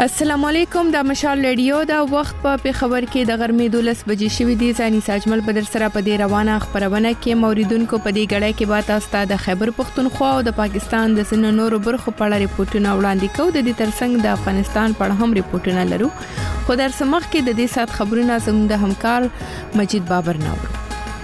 السلام علیکم د مشال رادیو دا وخت په خبر کې د غرمې 12 بجې شوې دي. ځاني ساجمل په در سره په دې روانه خبرونه کې موریدونکو په دې غړې کې به تاسو ته د خیبر پختونخوا او د پاکستان د سن نورو برخو په اړه ریپورتونه وړاندې کوو. د دې ترڅنګ د افغانستان په اړه هم ریپورتونه لرو. خو در سمخ کې د دې سات خبرونه زموږ د همکار مجید بابر ناوړو.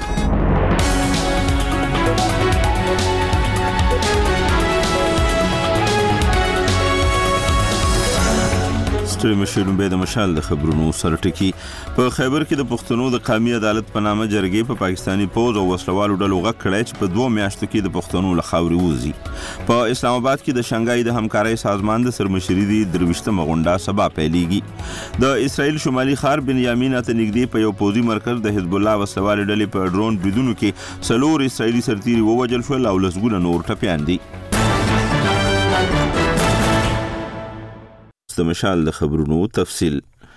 مشرون به د مشال د خبرونو سره ټکی په خیبر کې د پښتنو د قومي عدالت په نامه جرګې په پاکستانی پوز او وسلوالو ډلو غږ کړی چې په 2 میاشتو کې د پښتنو له خاورې ووځي. په اسلام آباد کې د شنګای د همکارۍ سازمان د سرمشري دی 23مه غونډه سبا پیلېږي. د اسرائیل شمالي ښار بنیامین ته نږدې په یو پوزي مرکز د حزب الله وسلوال ډلې په ډرون بریدونو کې 4 اسرائیلي سرتیري ووژل شول او لسګونه نور ټپیان دي. د مشال د خبرونو تفصیل.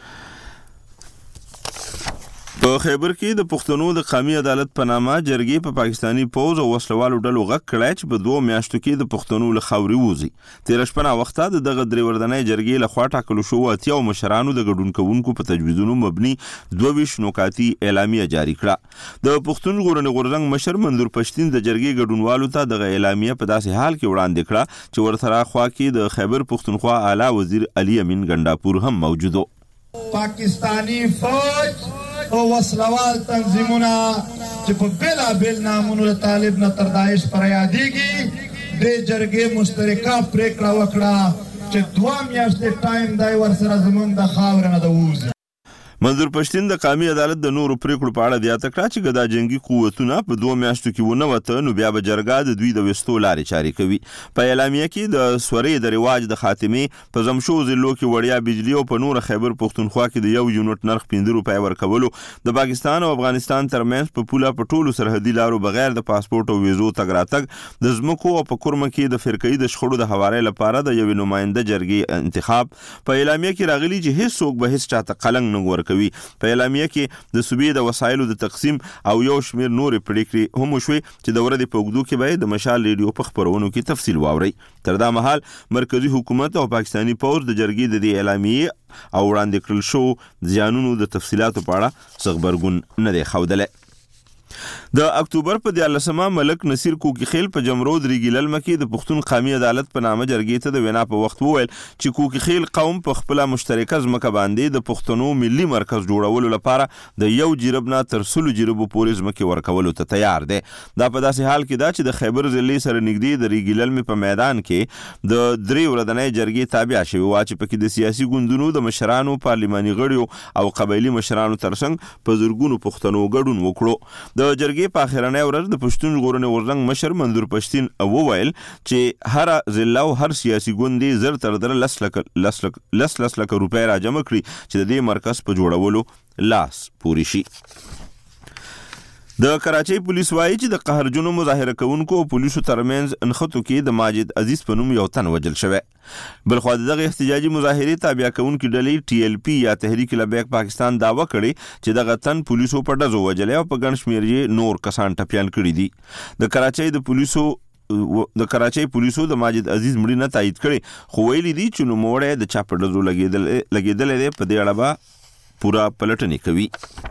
په خیبر کې د پښتنو د قومي عدالت په نامه جرګې په پاکستانی پوز او وسلوالو ډلو غږ کړی چې په 2 میاشتو کې د پښتنو له خاورې ووځي. تیر شپه وخته دغه درې وردنۍ جرګې له خوا ټاکلو شو اتیا مشرانو د ګډون کوونکو په تجویزونو مبني 22 نکاتي اعلامیه جاری کړه. د پښتون ژغورنې غورځنګ مشر منظور پښتین د جرګې ګډونوالو ته دغه اعلامیه په داسې حال کې وړاندې کړه چې ورسره خوا کې د خیبر پښتونخوا اعلی وزیر علي امین ګنڈاپور هم موجود و. پاکستانی فوج او وسلوال تنظیمونه چې په بلا بل نامونو له طالب نه تر داعش پر یادېږي د جرګې مشترکه پریکړه وکړه چې 2 میاشتې ټایم دی ورسره زمونږ د خاورې نه د ووځي. منظور پښتین د قومي عدالت د نورو پریکړو په اړه زیاته کړه چې ګدا جنگي قوتونه په 2 میاشتو کې ونه وته نو بیا به جرګه د دوی د وستو لارې چاري کوي. په اعلامیه کې د سورې د رواج د خاتمه په زمشو ضلعو کې وړیا بجلی او په نور خیبر پښتونخوا کې د 1 یونټ نرخ 15 روپۍ ورکولو، د پاکستان او افغانستان ترمنځ په پوله په ټولو سرحدي لارو بغیر د پاسپورت او ویزو تګ راتګ، د ځمکو او په کورمه کې د فرقې د شخړو د حوالې لپاره د یو نماینده جرګې انتخاب. په اعلامیه کې راغلي چې هیڅ څوک به هیڅ چاته قلنګ نه ورکوي. په اعلامیه کې د صوبې د وسایلو د تقسیم او یو شمیر نورې پریکړې هم وشوې چې د ورځې په اوږدو کې به د مشال ریډیو په خبرونو کې تفصیل واورئ. تر دا مهال مرکزی حکومت او پاکستانی پوز د جرګې د دې اعلامیې او وړاندې کړل شو زیانونو د تفصیلاتو په اړه څه غبرګون نه دی ښودلی. د اکتوبر په 14مه ملک نصیر کوکی خیل په جمرود ریګیلل مکه د پښتون قومي عدالت په نامه جرګې ته د وینا په وخت وویل چې کوکی خیل قوم په خپل مشترکه ځمکه باندې د پښتنو ملي مرکز جوړولو لپاره د 1 جریب نه تر 100 جریبو پورې ځمکه ورکولو ته تیار دی. دا په داسې حال کې دا چې د خیبر ضلع سره نږدې د ریګیلل په میدان کې د 3 ورځنۍ جرګې تابع شوی و چې پکې د سیاسي ګوندونو د مشرانو، پارلماني غړیو او قبایلی مشرانو ترڅنګ په زرګونو پښتنو ګډون وکړو. د جرګې په اخرنۍ ورځ د پښتون ژغورنې غورځنګ مشر منظور پښتین وویل چې هر ضلع او هر سیاسي ګوند زر تر در 10 لک روپۍ راجمع کړي چې د دې مرکز په جوړولو لاس پوري شي. د کراچۍ پولیس وایي چې د قهرجنو مظاهره کوونکو او پولیسو ترمنځ انخطو کې د ماجد عزیز په نوم یو تن وژل شوی. بلخوا دغه احتجاجي مظاهرې تابع کوونکي ډلې TLP یا تحریک لبیک پاکستان دعوه کړې چې دغه تن پولیسو په ډزو وژلی او په ګڼ شمېر یې نور کسان ټپیان کړي دي. د کراچۍ پولیسو د ماجد عزیز مړینه تایید کړي خو ویلي دي چې نوموړی د چا په ډزو لګېدلی دی، په دې اړه به پوره پلټنې کوي.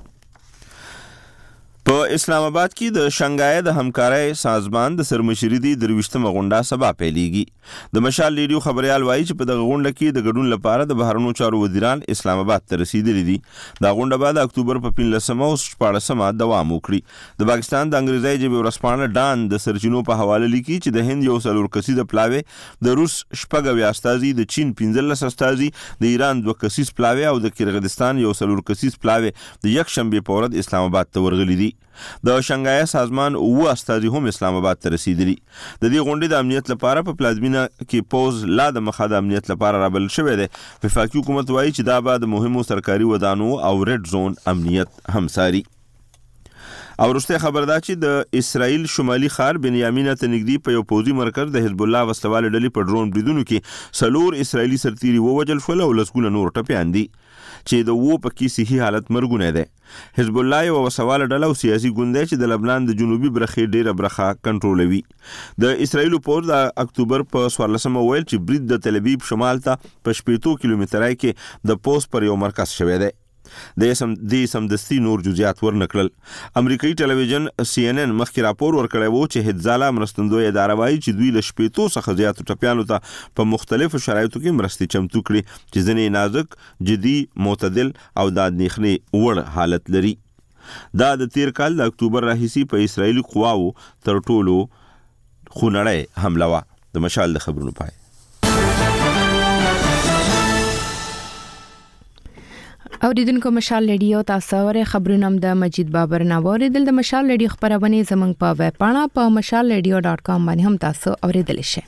په اسلام آباد کې د شنګای د همکارۍ سازمان د سرمشري دی 23مه غونډه سبا پیلېږي. د مشال ریډیو خبريال وایي چې په دغه غونډه کې د ګډون لپاره د بهرنیو چارو وزیران اسلام آباد ته رسیدلي دي. دا غونډه به د اکتوبر په 15مه او 14مه دوام وکړي. د پاکستان د انګریزي ژبې ورځپاڼه ډان د سرچینو په حواله لیکي چې د هند یو 4 کسیزه پلاوی، د روس 6 استازي، د چین 15 استازي، د ایران 2 کسیز پلاوی او د قرغیزستان یو 4 کسیز پلاوی د یک شنبه په ورځ اسلام آباد ته ورغلي دي. د شنګای سازمان 9 استازي هم اسلام آباد ته رسیدلي. د دې غونډې د امنیت لپاره په پلازمینه کې پوز لا د مخه د امنیت لپاره رابل شوی دی. وفاقي حکومت وایي چې دا به د مهمو سرکاري ودانو او ریډ زون امنیت همساري. او وروسته خبر دا چې د اسرائیل شمالي ښار بنیامین ته نږدې په یو پوځي مرکز د حزب الله وسلوال ډلې په ډرون بریدونو کې 4 اسرائیلي سرتیري ووژل شول او لسګونه نور ټپیان دي چې د پکې صحي حالت مرګونه دی. حزب الله یو وسواله ډله او سیاسي ګوند دی چې د لبنان د جنوبي برخې ډیره برخه کنټرولوي. د اسرایل پور د اکتوبر په 14 ویل چې برید د تل ابیب شمال ته په 80 کیلومترۍ کې د پوسټ پر یو مرکز شوی دی. د سمدستي نور جزئیات ورنکړل. امریکایي ټلویزیون CNN مخکې راپور ورکړی وو چې حزب مرستندوی اداره وایي چې دوی له 80 څخه زیاتو ټپیانو ته په مختلفو شرایطو کې مرستې چمتو کړي چې ځینې نازک، جدي، معتدل او د اندېښنې وړ حالت لري. دا د تیر کال د اکتوبر راهیسې په اسرایلي قواو تر ټولو خونړۍ حمله وه. د مشال د خبرونو پای. اوریدونکو مشال ریډیو تاسو ورې خبرونه د مجید بابر ناوړي د مشال ریډیو خبرونه زمنګ په ویب پاڼه په mashalradio.com باندې هم تاسو اوریدل شئ.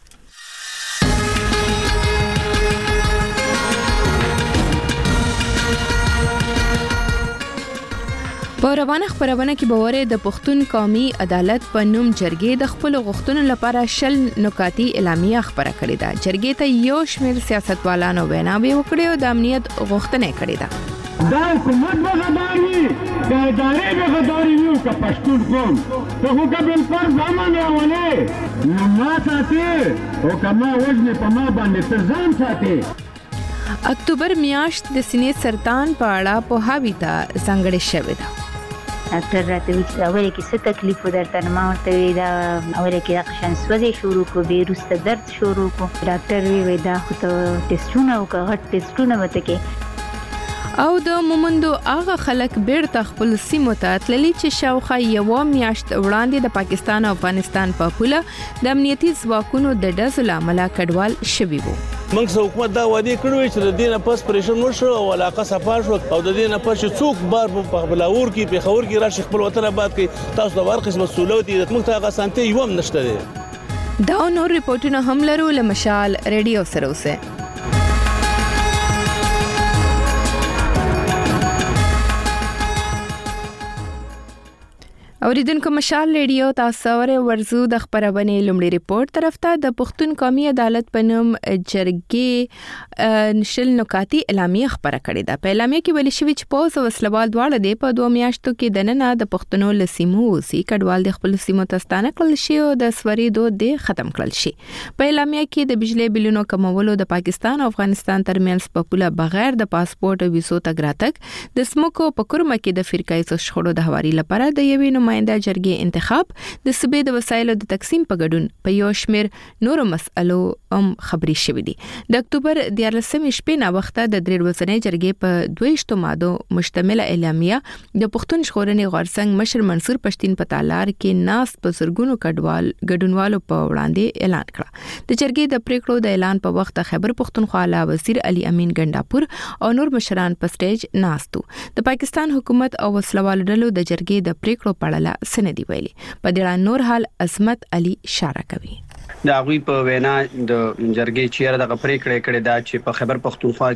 په روانه خبرونه کې باور د پښتون قومي عدالت په نوم جرګې د خپل غوښتنو لپاره شل نکاتی اعلامیه خبره کړې ده. جرګې ته یو شمېر سیاستوالانو ویناوې وکړې او د امنیت غوښتنه کړې ده. دا حکومت بغداری دا ادارې بغداری یو که پښتون قوم ته خو که بالفرض امن راولې نو ما ساتې او که ما وژنې په ما باندې ته ځان ساتې. اکتوبر میاشت د سینې سرطان په اړه پوهاوي ته ځانګړې شوې ده. ډاکټر راته وی چې اول کې څه تکلیف درته ما ورته وی دا اول کې د قشن سوځي شروع کو به روسته درد شروع کو. ډاکټر وی دا خو ته ټیسټونه او غټ ټیسټونه وته کې او د مومندو هغه خلک بیرته خپل سیمو ته تللي چې شاوخوا یو میاشت وړاندې د پاکستان او افغانستان په پوله د امنیتي ځواکونو د ډزو لامل کډوال شوي وو. موږ حکومت دا وعده کړو چې د دینه پس پریشن وشو او علاقه صفا شو او د دینه پس څوک بار په بلاور کې په خور کې راشي خپل وطن آباد کې تاسو د ورقص مسؤلیت دي موږ ته هغه سانتي یو هم نشته دي. دا نور ریپورتونه هم لرو له مشال ریډیو سره اوسه. اوریدونکو مشال ریډیو تاسو ورزو د خبرونه لومړی ریپورت طرف ته د پښتون قومي عدالت په نوم جرګې نشل نکاتی اعلامیه خبره کړې ده. په اعلامیه کې ویل شوی چې پوز او وسلوال دواړه د په 2 میاشتو کې د نن د پښتنو لسیمو سي کډوال د خپل سیمو ته ستانه کړل شي او د سوري دود د ختم کړل شي. په اعلامیه کې د بجلی بلونو کمولو د پاکستان او افغانستان ترمنځ په پوله بغیر د پاسپورت او ویزو تګ راتګ د سمکو په کورمه کې د فرقایي شخړو د هواري لپاره د یوې نماینده جرګې انتخاب د صوبې د وسایلو د تقسیم په ګډون په یو شمېر نورو مسألو هم خبري شوې دي. د اکتوبر 14 شپې نا وخته د درې ورځې جرګې په 22 ماده مشتمله اعلامیه د پښتون ژغورنې غورځنګ مشر منصور پښتين په تالار کې ناس په زرګونو ګډونوالو په وړاندې اعلان کړ. د جرګې د پریکړو د اعلان په وخت خیبر پښتونخوا اعلی وزیر علي امین ګنداپور او نور مشران په سټیج ناستو. د پاکستان حکومت او وسلوال ډلو د جرګې د پریکړو په اړه سندي ویلي. په دې نور حال عظمت علي اشاره کوي. دا غوي په وینا د جرګې چیرې د پریکړې کړې دا چې په خیبر پښتونخوا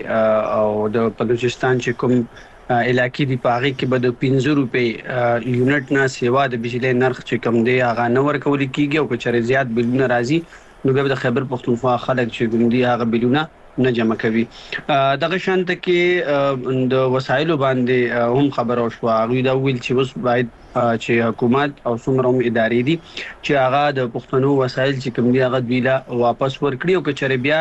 کې او د بلوچستان چې کوم علاقې دی په هغه کې به د 15 روپۍ یونټ نه سیوا د بجلی نرخ چې کم دی هغه نه ورکول کیږي او چې زیات بلونه راځي نو به د خیبر پښتونخوا خلک چې ګوندي هغه بلونه نه جمع کوي. دغه شانت کې د وسایلو باندې هم خبر او شو غوي دا ویل چې اوس باید چې حکومت او څومره ادارې دي چې هغه د پښتنو وسایل چې کوم دي هغه دوی لا واپس ورکړي او کچره بیا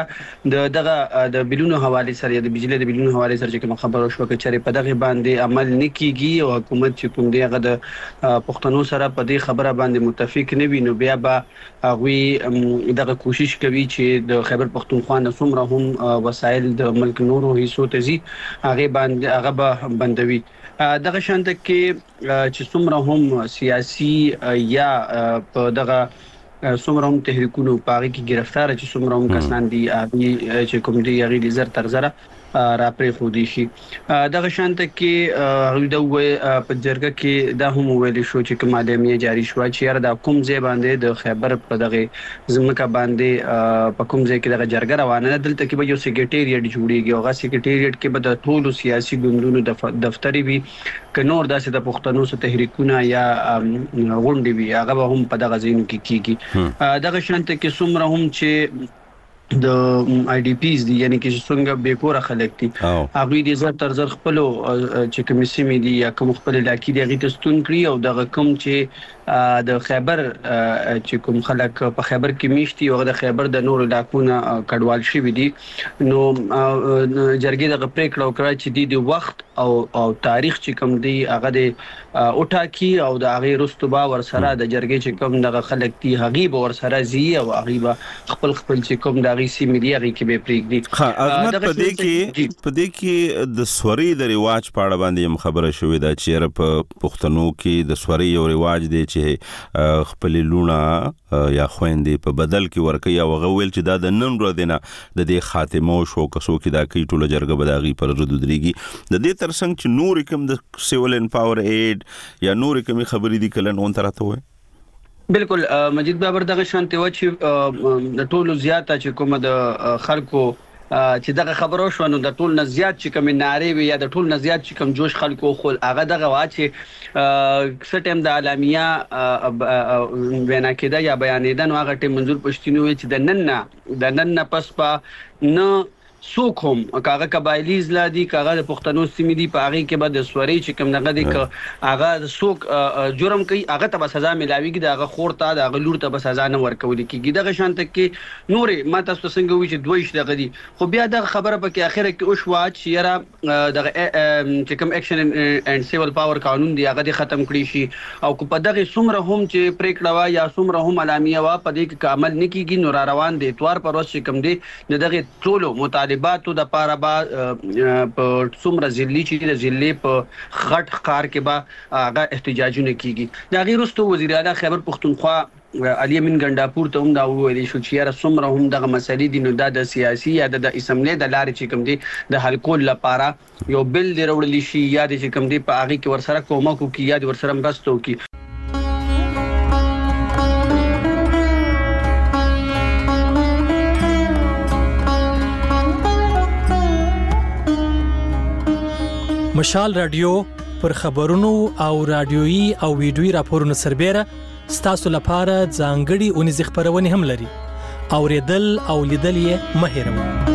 دغه د بلونو حواله سره د بجلی د بلونو حواله سره چې کوم خبر او شو کچره په دغه باندې عمل نکېږي او حکومت چې کوم دی هغه د پښتنو سره په دې خبره باندې متفق نه وي نو بیا به هغه دغه کوشش کوي چې د خیبر پښتونخوا نه څومره هم وسایل د ملک نورو حصو ته زی هغه باندې هغه به بندوي. دغه شانت کې چې څومره هم سیاسي یا په دغه څومره هم تحریکونو پاره کې گرفتار چې څومره هم کسان دي چې کوم دي هغه د زر تر زره را پرې خو دي شي. دغه شانت کې هغه د په جرګه کې دا هم ویل شو چې کوم اعلامیه جاری شو چې د کوم ځای باندې د خیبر په دغه زمکه باندې په کوم ځای کې دغه جرګه روانه دلته کې به یو سیکریټریټ جوړیږي او هغه سیکریټریټ کې به د ټولو سیاسي ګوندونو د دفتر وي ک نور داسې د پښتنو سره تحریکونه یا غونډې وي هغه هم په دغه ځینو کې کیږي. دغه شانت کې څومره هم چې د آی ډي پیز دي یعنی چې څنګه بیکوره خلک دي هغه دي زر تر زر خپل چې کوم سیمې دي یا کوم خپل علاقې دي هغه ته ستون کړی او دغه کوم چې د خیبر چې کوم خلک په خیبر کې میشتي او د خیبر د نور علاقونو کډوال شوی دي نو جرګې د پریکړه وکړه چې د وخت او تاریخ چې کوم دی هغه د اوټاکی او د هغه رستوبا ورسره د جرګې چې کوم دغه خلک دي هغه به ورسره زی او هغه خپل چې کوم دغه سیمې دی هغه کې به پریږدي احمد په دې کې د سوري د رواج په اړه باندې خبره شوې ده چې په پښتنو کې د سوري یو رواج دی چې خپل لونه یا خويندې په بدل کې ورکي او غویل چې دا د نن ورځې نه د دې خاتمه شو کسو کې دا کوي ټول جرګه بداغي پر ردودريږي د دې ترڅنګ چې نور کوم د سیول ان پاور ایډ یا نور کوم خبرې دي کلن اون تراته وي بالکل مجید بابر دغه شانته و چې د ټولو زیاته چې کومه د خلکو چې دغه خبرو شو نو د ټول نه زیات چې کوم ناری وي یا د ټول نه زیات چې کوم جوش خلکو خل هغه دغه وا چې سټیم د عالمیه وینا کېده یا بیانېده نو هغه ټیم منظور پښتینو چې د نن نه پس په نه څوک هم کاغه قبایلی زلادي کاغه د پښتنو سیمې دي په هغه کې به د سوري چې کوم دغه د هغه د څوک جرم کوي هغه ته به سزا ملاويږي د هغه خورته د هغه لور ته به سزا نه ورکول کیږي دغه شانته کې نورې ما تاسو څنګه وی چې دویش دغه دي خو بیا د خبره په کې اخره کې او شوا چې یاره دغه چې کوم اکشن اند سیول پاور قانون دی هغه ختم کړی شي او کو په دغه سمره هم چې پریکړه وا یا سمره هم علامیه وا په دې کې عمل نکېږي نو را روان دي اتوار پر ورځ چې کوم دي دغه ټولو مطالباتو د پاره با په څومره ضلعي چې د ضلع په غټ ښکار کې با هغه احتجاجونه کیږي د غیر واستو وزیر اعلی خیبر پښتونخوا علي امین ګنڈاپور ته هم دا ویل شو چې یاره څومره هم دغه مسلې دي نو د سیاسي یا د اسمبلی د لارې چې کوم دي د حل کول لپاره یو بل دی وروړل شي یا د چې کوم دي په هغه کې ورسره کومک کوي یا د ورسره مرسته کوي مشال رادیو پر خبرونو او رادیويي او ویډیويي راپورونو سربېره ستاسو لپاره ځانګړي اونیز خبرونه هم لري اوریدل او لیدل یې مه هېروئ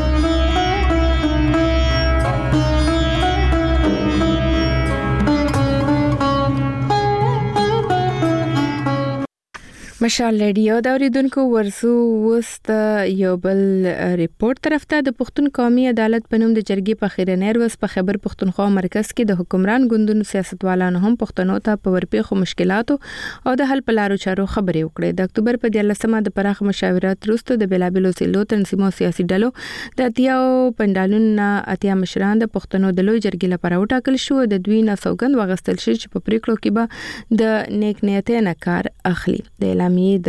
مشال ریډیو دا اوریدونکو ورسو وست یو بل ریپورت طرف ته د پښتون قومي عدالت په نوم د جرګې په خیرنیر وس په خیبر پښتونخوا مرکز کې د حکمران ګوندونو سیاستوالانو هم پښتنو ته په ورپېښو مشکلاتو او د حل په لارو چارو خبرې وکړې د اکتوبر په 13مه د پراخ مشاورات وروسته د بلابلو سیلو تنظیمو سیاسي ډلو د اتیاو پندالونو اتیا مشران د پښتنو د لوی جرګې لپاره وټاکل شو د دوی نه سوګند وغستل شي چې په پریکړو کې به د نیک نیتۍ نه کار اخلي د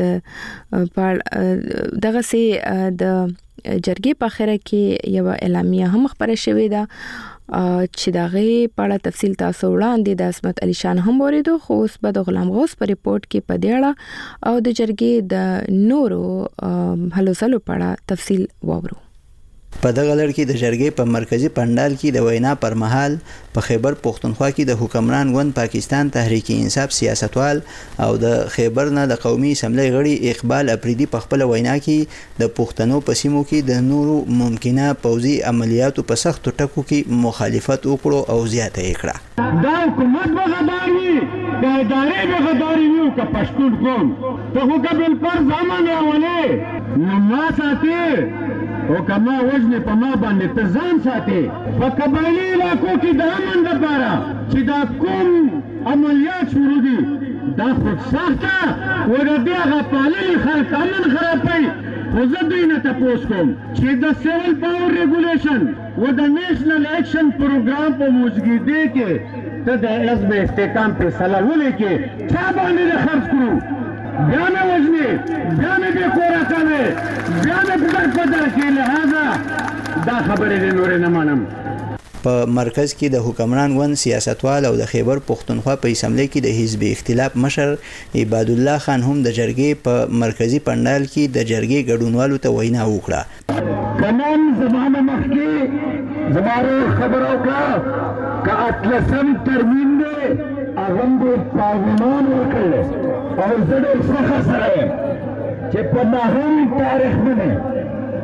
دغه سي د جرګې په اخره کې یو اعلامیه هم خبره شوې ده چې دغه په اړه تفصیل تاسو وړاندې د عصمت علي شان هم وریدو خو اوس به د غلام غوث په ریپورت کې په دې اړه او د جرګې د نورو هلو ځلو په اړه تفصیل واورو په دغه لړ کې د جرګې په مرکزی پندال کې د وینا پر مهال په خیبر پښتونخوا کې د حکمران ګوند پاکستان تحریک انصاف سیاستوال او د خیبر نه د قومي اسمبلی غړي اقبال اپریدي په خپل وینا کې د پښتنو په سیمو کې د نورو ممکنه پوځي عملیاتو په سختو ټکو کې مخالفت وکړو او زیاته یې کړه دا حکومت وغداري د ادارې وغداري یو که پښتون قوم ته خو قبل پر ځامن راولې نو ما ساتي او کما وجنه په ما باندې ته ځان ساتي په قبایلی علاقو کې د امن لپاره چې دا کوم عملیات شروع دي دا خو سخته و د دې هغه پاللي خلک امن خرابوي خو زه دوی نه تپوس کوم چې د سیول پاور ریګولیشن و د نیشنل ایکشن پروګرام په موجودګۍ کې ته د حزب استحکام فیصله ولیکې چا باندې خرڅ کړو بیا مې وژنې بیا مې بې کوره کوې بیا مې پدر کې لهذا دا خبرې دې نورې نه منم په مرکز کې د حکمران ګوند سیاستوال او د خیبر پښتونخوا په اسمبلی کې د حزب اختلاف مشر عباد الله خان هم د جرګې په مرکزی پندال کې د جرګې ګډونوالو ته وینا وکړه کمن زمانه مخکې زماره خبر وکړه که اتلسم ترمیم دی هغه د پارلمان وکړل او زه ډېر فخر سره یم چې په نهم تاریخ باندې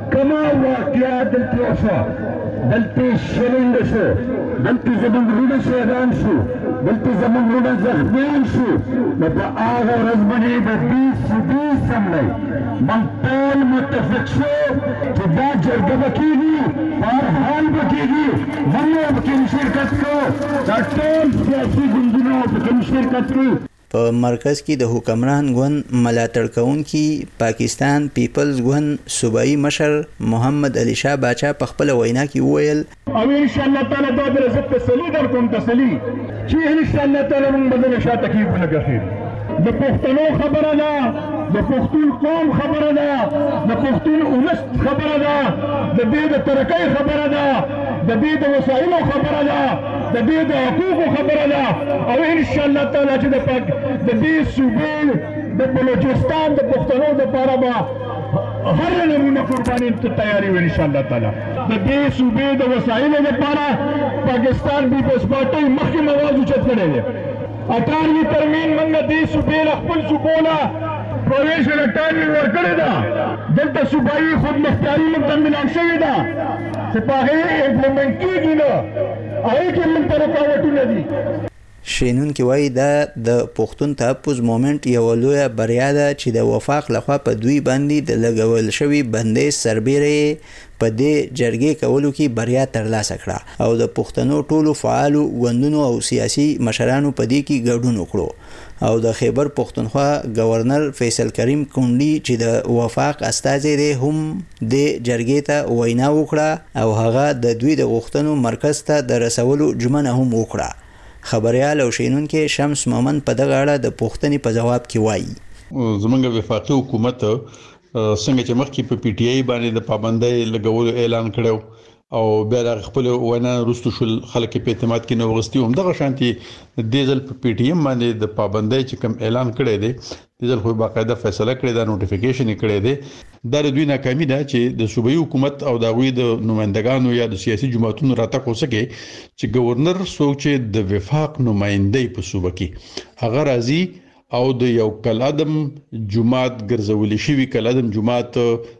کما واقعیا دلته وشوه دلته شلنګ شو دلته زموږ وروڼه شهیدان شو دلته زموږ وروڼه زخمیان شو نو په هغه ورځ باندې د دې سودي سملی موږ ټول متفق شو چې دا جرګه به کېږي په هر حال به کېږي موږ به پکې شرکت کوو دا ټول سیاسي ګوندونه به پکې شرکت کوي. په مرکز کې د حکمران ګوند ملاتړ کوونکي پاکستان پیپلز ګوند صوبایي مشر محمد علي شاه باچا په خپل وینا کې وویل او ان شاء الله تعالی دا درزه تسلی درکوم تسلی چې ان شاء الله تعالی موږ بدل شاته کیږو لګخیر د پښتنو خبره ده د پښتون قوم خبره ده د پښتون اولس خبره ده د دې د ترقۍ خبره ده د دې د وسایلو خبره ده د دې د حقوقو خبره ده او ان شاء الله تعالی چې د دې صوبې د بلوچستان د پښتنو لپاره به هر نمونه قرباني ته تیاری وي ان شاء الله تعالی د دې صوبې د وسایلو لپاره پاکستان پیپلز پارټي مخکې مواز اوچت کړی دی 18 ترمیم منګه دې صوبې خپل صوبونه پروینشل اټارني ورکړی ده دلته صوبایي خودمختاري موږ ته ملان شوې ده چې په هغې امپلیمنټ کېږي نه هغې کې موږ ته رکاوټونه دي. شینونکي وایي دا د پښتون تحفظ مومنټ یوه لویه بریا ده چې د وفاق لخوا په دوی باندې د لګول شوي بندیز سربیره په دې جرګې کولو کې بریا ترلاسه کړه او د پښتنو ټولو فعالو ګوندونو او سیاسي مشرانو په دې کې ګډون وکړو او د خیبر پښتونخوا گورنر فیصل کریم کونډي چې د وفاق استازی دی هم د جرګې ته وینا وکړه او هغه د دوی د غوښتنو مرکز ته د رسولو ژمنه هم وکړه. خبريال او شینونکي شمس مومن په دغه اړه د پوښتنې په جواب کې وایي زمونږ وفاقي حکومت څنګه چې مخکې په پی ټی آی باندې د پابندۍ لګولو اعلان کړو او بیا د خپل وینا وروسته شول خلک په اعتماد کې نو غوښتي هم دغه شانتي دیزل په پی ټی ایم باندې د پابندۍ چې کوم اعلان کړی دی دیزل خو باقاعده فیصله کړی دا نوټیفیکیشن کړی دی دا د دوی ناکامي ده چې د صوبایي حکومت او د غوی د نمائندګانو یا د سیاسي جماعتونو راتګ وسکه چې گورنر سوچ د وفاق نمائندې په صوبه کې هغه راځي او د یو کلادم جماعت ګرځولې شوی کلادم جماعت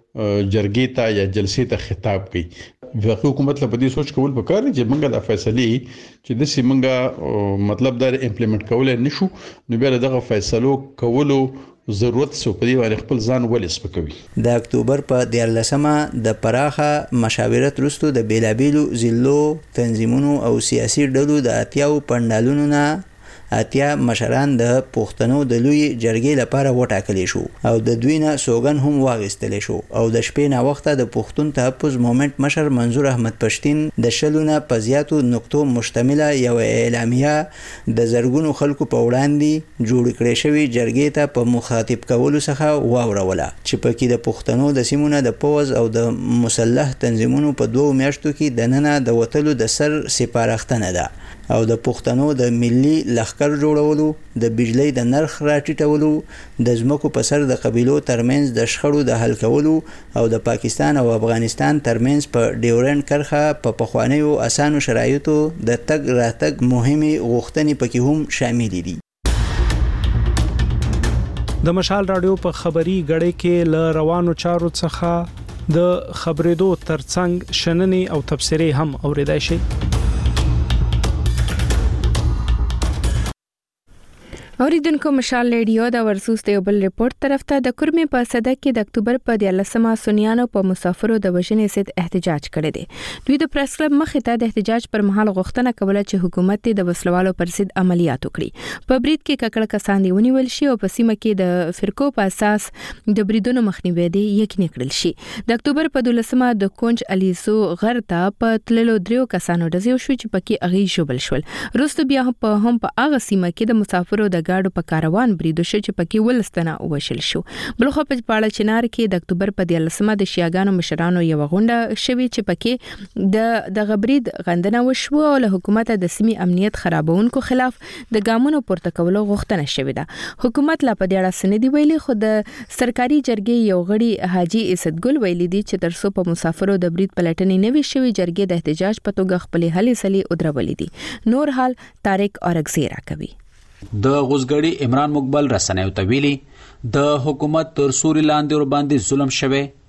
جرګې ته یا جلسې ته خطاب کوي. وفاقي حکومت له دې سوچ کول پکار چې موږ د فیصلې چې د سیمنګا مطلب دا امپلیمنٹ کول نشو نو بیا دغه فیصلو کولو ضرورت سو په دې باندې خپل ځان ولې سپکوي. د اکتوبر په 14مه د پراخه مشاورت وروسته د بیلابیلو ضلعو تنظیمونو او سیاسي ډلو د اتیاو پندالونو نه اتیا مشران د پښتنو د لوی جرګې لپاره وټاکل شو او د دوی نه سوګن هم واغستل شو او د شپې نه وخته د پښتون تحفظ مومنټ مشر منظور احمد پښتين د شلونه په زیاتو نقطو مشتمله یو اعلامیه د زرګونو خلکو په وړاندې جوړ کړې شوی جرګې ته په مخاطب کولو څخه واوروله چې پکې د پښتنو د سیمونو د پوز او د مسلح تنظیمونو په 2 میاشتو کې د ننه د وټلو د سر سپارښتنه ده او د پښتنو د ملي لخر جوړولو د بجلی د نرخ راټیټولو د ځمکو په سر د قبيلو ترمنځ د شخړو د حل کولو او د پاکستان او افغانستان ترمنځ په ډیورنډ کرخه په پخوانیو اسانو شرایطو د تګ راتګ مهمه غوښتنې پکې هم شامل دي. د مشال رادیو په خبري غړې کې ل روانو چارو څخه د خبرېدو ترڅنګ شننې او تبصرې هم اوریدای شي. اوریدونکو مشال ریډیو دا ورسوس ته بل ریپورت طرف ته د کورمې په صدک کې د اکتوبر په 14مه سنیانو په مسافرو د وژنې ضد احتجاج کړی دی. دوی د پریس کلب مخې ته د احتجاج پر مهال غوښتنه کوله چې حکومت د وسلوالو پر ضد عملیات وکړي. په برید کې ککړ کسان دی ونیول شي او په سیمه کې د فرقو په اساس د بریدونو مخنیوي دی یقیني کړل شي. د اکتوبر په 12مه د کونج الیسو غر ته په تللو 3 کسانو ډزې وشو چې پکې اغي شوبل شول. وروسته بیا هم په هغه سیمه کې د مسافرو د گاډو په کاروان بریدو شو چې پکې ولستنه وشل شو. بلخو په پاړه چنار کې د اکتوبر په 14مه د شیاګانو مشرانو یو غونډه شوې چې پکې د غبرید غندنه وشو او له حکومت د سیمې امنیت خرابونکو خلاف د ګامونو پورته کولو غوښتنه شوې ده. حکومت لا په دې اړه سندې ویلي خو د سرکاري جرګې یو غړي حاجی اسد ګل ویلي دي چې ترڅو په مسافرو د برید پلټنې نوي شوی جرګې د احتجاج په توګه خپل هلي سلي ودرولې دي. نور حال طارق اورګزیرا کوي. د غوزګړی عمران مقبل رسنیو ته ویلي د حکومت تر سوري لاندې ور باندې ظلم شوه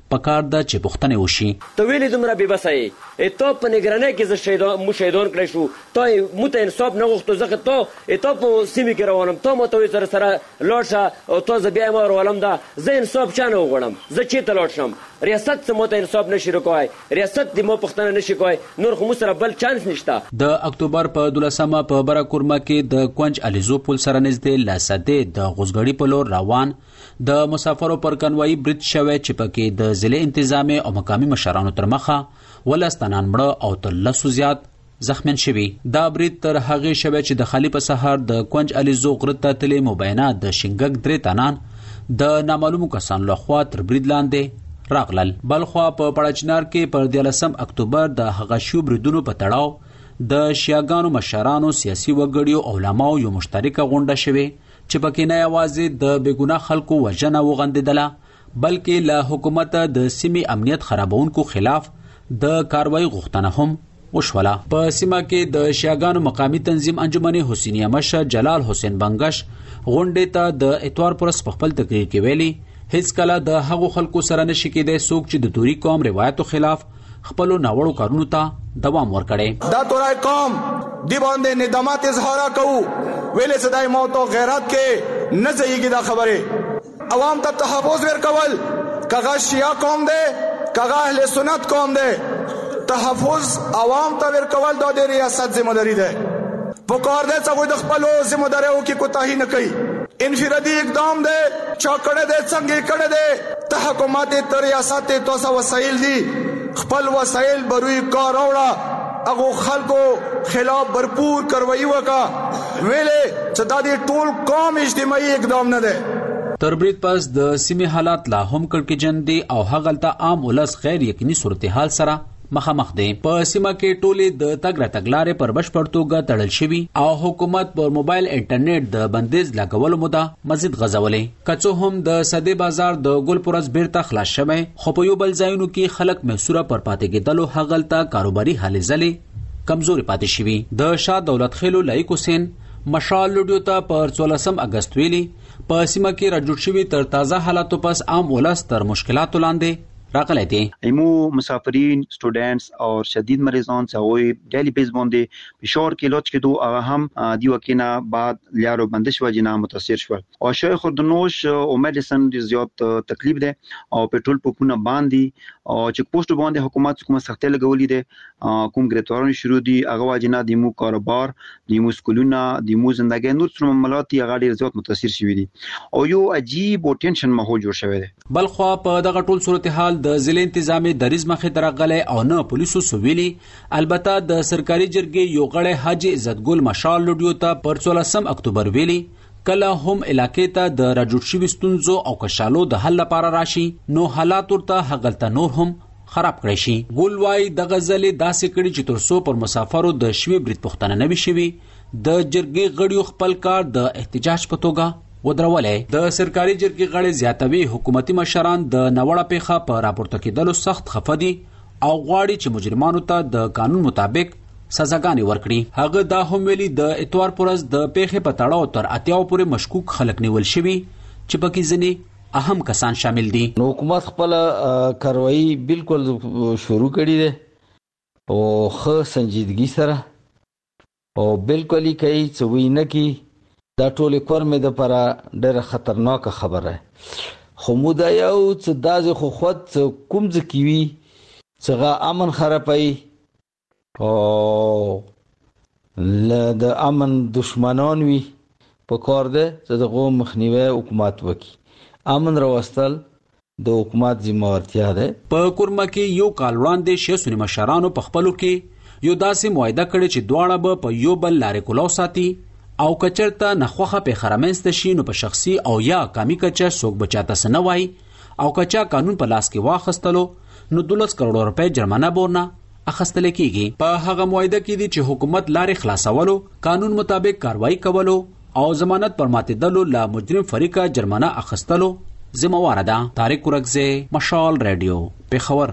پکار ده چې پوښتنه وشي. ته ویلې دومره بې بسه یې ته په نګرانۍ کې زه مو شهیدان کړی شو ته موته انصاف نه غوښتو ځکه ته په سیمې کې روانم ته ماته وایي سره لاړ شه او ته زه بیا یې ما ورولم ده زه انصاف چا نه وغواړم زه چېرته لاړ شم ریاست څه ماته انصاف نشي راکوی ریاست د ما پوښتنه نشي کوی نور خو موږ سره بل چانس نشته. د اکتوبر په 12مه په براکورما کې د کونج الیزو پل سره نږدې له سدې د غوزګړي په لور روان د مسافرو پر کنوایي برید شوی چې پکې د ضلع انتظامی او مقامي مشرانو تر مخه 12 تنان مړه او تر 200 زیات زخمین شوي. دا برید تر هغې شوی چې د خالی په سهار د کونج الیزو غره ته تللې مبینه د شینګک 3 تنان د نامعلومو کسانو لخوا تر برید لاندې راغلل. بلخوا په پړچنار کې پر 13 اکتوبر د هغه شیو بریدونو په تړاو د شیعاګانو مشرانو سیاسي وګړیو او علماو یو مشترکه غونډه شوې چې پکې نه یوازې د بېګناه خلکو وژنه وغندېدله بلکې له حکومت د سیمې امنیت خرابونکو خلاف د کاروایی غوښتنه هم وشوله. په سیمه کې د شیعاګانو مقامی تنظیم انجمن حسینیه مشر جلال حسین بنگش غونډې ته د اتوار پرس په خپل تقریر کې ویلي هیڅ کله د هغو خلکو سره نشي کېدای څوک چې د توري قوم روایتو خلاف خپلو ناوړو کارونو ته دوام ورکړي. دا تورای قوم دی باندې ندامت اظهار کوو ویلې صدای موت او غیرت کې نه ځایږي دا خبره عوام ته تحفظ ورکول کغه شیعه قوم دی کغه اهل سنت قوم دی تحفظ عوام ته ورکول د ریاست ذمہ داری ده په کار ده چې د خپل ذمہ داریو کې کوتاهی نه کوي انفرادي اقدام ده چا کړه ده څنګه کړه ده تحکمات تر ریاست توسه وسایل دي خپل وسایل بروي کار اوړه هغه خلکو خلاف بھرپور کاروایی وکا ویلې چې دا د ټول قوم اجتماعي اقدام نه ده. تر برید پس د سیمې حالات لا هم کړکېچن دي او هغلته عام ولس غیر یقیني صورتحال سره مخامخ دي. په سیمه کې ټولې د تګ راتګ لارې پر بشپړ توګه تړل شوي او حکومت پر موبایل انټرنیټ د بندیز لګولو موده مزید غځولې. که څه هم د سدې بازار د ګل پرز بیرته خلاص شوی خو په یو بل ځایونو کې خلک محصوره پر پاتې کېدلو هغلته کاروباري هلې ځلې کمزوري پاتې شوي. د شاه دولت خیلو لایق حسین مشال لوډیو ته پر 14 اگست ویلي په سیمه کې راجوړ شوي تر تازه حالاتو پس عام ولس تر مشکلاتو لاندې راغلی دی. ایمو مسافرین سټوډنټس او شدید مریضان څوی ډیلی بیس باندې فشار کې لوچ کېدو هغه هم دی وکینا بعد لیارو بندش وجنا متاثر شو او شیخ خردنوش او میډیسن د زیات تکلیف ده او پټرول پمپونه باندې او چک پوسټ باندې حکومت کومه سختۍ لګولې ده کوم ګریټورن شروع دي هغه وجنا د مو کاروبار د مو سکولونه د مو ژوندۍ نور څومره معاملات هغه ډیر زیات متاثر شوي دي او یو عجیب او ټینشن ماحول جوړ شوی دی. بلخوا په دغه ټول صورتحال د ضلع انتظامی دریز مخې ته راغلی او نه پولیسو سویلي. البته د سرکاري جرګې یو غړی حاجی عزت ګل مشال لوډیو ته پر 14 اکتوبر ویلي کله هم علاقې ته د راجوړ شوي ستونزو او کشالو د حل لپاره راشي نو حالات ورته هغلته نور هم خراب کړی شي. ګل وايي دغه ځلې داسې کړي چې ترڅو پر مسافرو د شوي برید پوښتنه نه وي شوي د جرګې غړیو خپل کار د احتجاج په توګه ودرولې. د سرکاري جرګې غړي زیاتوي حکومتي مشران د نوړه پیخه په راپورته کېدلو سخت خفه دي او غواړي چې مجرمانو ته د قانون مطابق سزاګانې ورکړي. هغه دا هم ویلي د اتوار پرز د پیخه په تړاو تر 80 پورې مشکوک خلک نیول شوي چې پکې ځنې اهم کسان شامل دي. حکومت خپل کاروایی بالکل شروع کړي ده او خو سنجیدګي سره او بالکل کوي چې وینه کې دا ټولې کورمې د پر ډېره خطرناکه خبره خو مودا یو څه دازې خو خود کوم ځکې وي څنګه امن خرابوي او د امن دشمنان وي په کار ده چې دغه مخنیوي حکومت وکړي. امن راوستل د حکومت ذمہوارتیا ده. په کورما کې یو کال وړاندې شیسونی مشرانو په خپلو کې یو داسې معاهده کړې چې دواړه به په یو بل لارې کولو ساتي او کچرته نخوخه په خرمنست شي نو په شخصي او یا کامی کچا څوک بچاته سنوي او کچا قانون په لاس کې واخستلو نو 12 کروڑ روپے جرمانه بورنه اخستل کیږي. په هغه معاهده کې دي چې حکومت لارې خلاصولو قانون مطابق کاروایی کولو او ضمانت پر ماتېدلو لا مجرم فریقه جرمانه اخستلو ذمہ وار ده. طارق ورغزه مشال رادیو پیښور.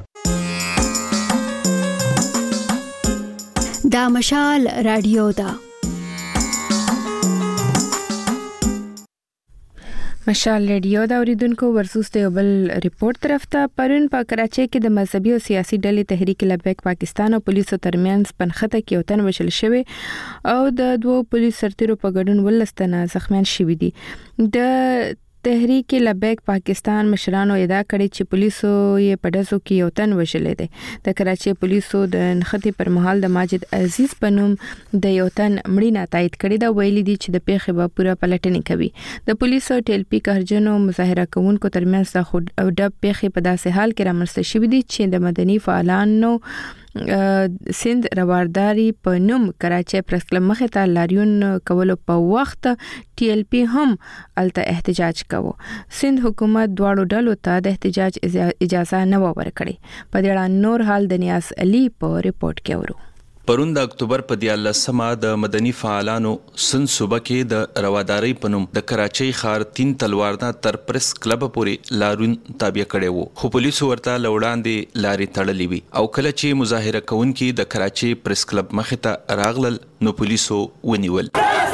دا مشال رادیو ده. مشال ریډیو دا اوریدونکو ورسوس ته بل ریپورت طرف ته پرون په کراچۍ کې د مذهبي او سیاسي ډلې تحریک لبیک پاکستان او پولیسو ترمنځ پنخته کې وطن وشل شوی او د دوه پولیس سرتیرو په ګډون ولستنه زخمیان شوی دي. د تحریک لبیک پاکستان مشرانو ادعا کړې چې پولیسو یې په ډزو کې یو تن وژلې دي. د کراچۍ پولیسو د نښتې پر مهال د ماجد عزیز په نوم د یو تن مړینه تایید کړې ده. ویلي دي چې د پیښې به پوره پلټنې کوي. د پولیسو ټیلپی قهرجنو مظاهره کوونکو ترمنځ د ډب پیښې په داسې حال کې رامنځته شوې دي چې د مدني فعالانو سند روارداری په نوم کراچۍ پریس کلب مخې ته لاریون کولو په وخت ټي ایل پی هم الته احتجاج کاوه. سند حکومت دواړو ډلو ته د احتجاج اجازه نه ورکړي. په دې اړه نور حال د نیاز علي په ریپورت کې ورو. پرون د اکتوبر په 14مه د مدني فعالانو سن صوبه کې د رواداري پنوم د کراچۍ ښار 3 تلوارنا تر پریس کلب پورې لاریون تابع کړي وو، خو پولیسو ورته لوړاندې لاري تړلې وي او کله چې مظاهره کوونکي د کراچۍ پریس کلب مخې ته راغلل نو پولیسو ونیول.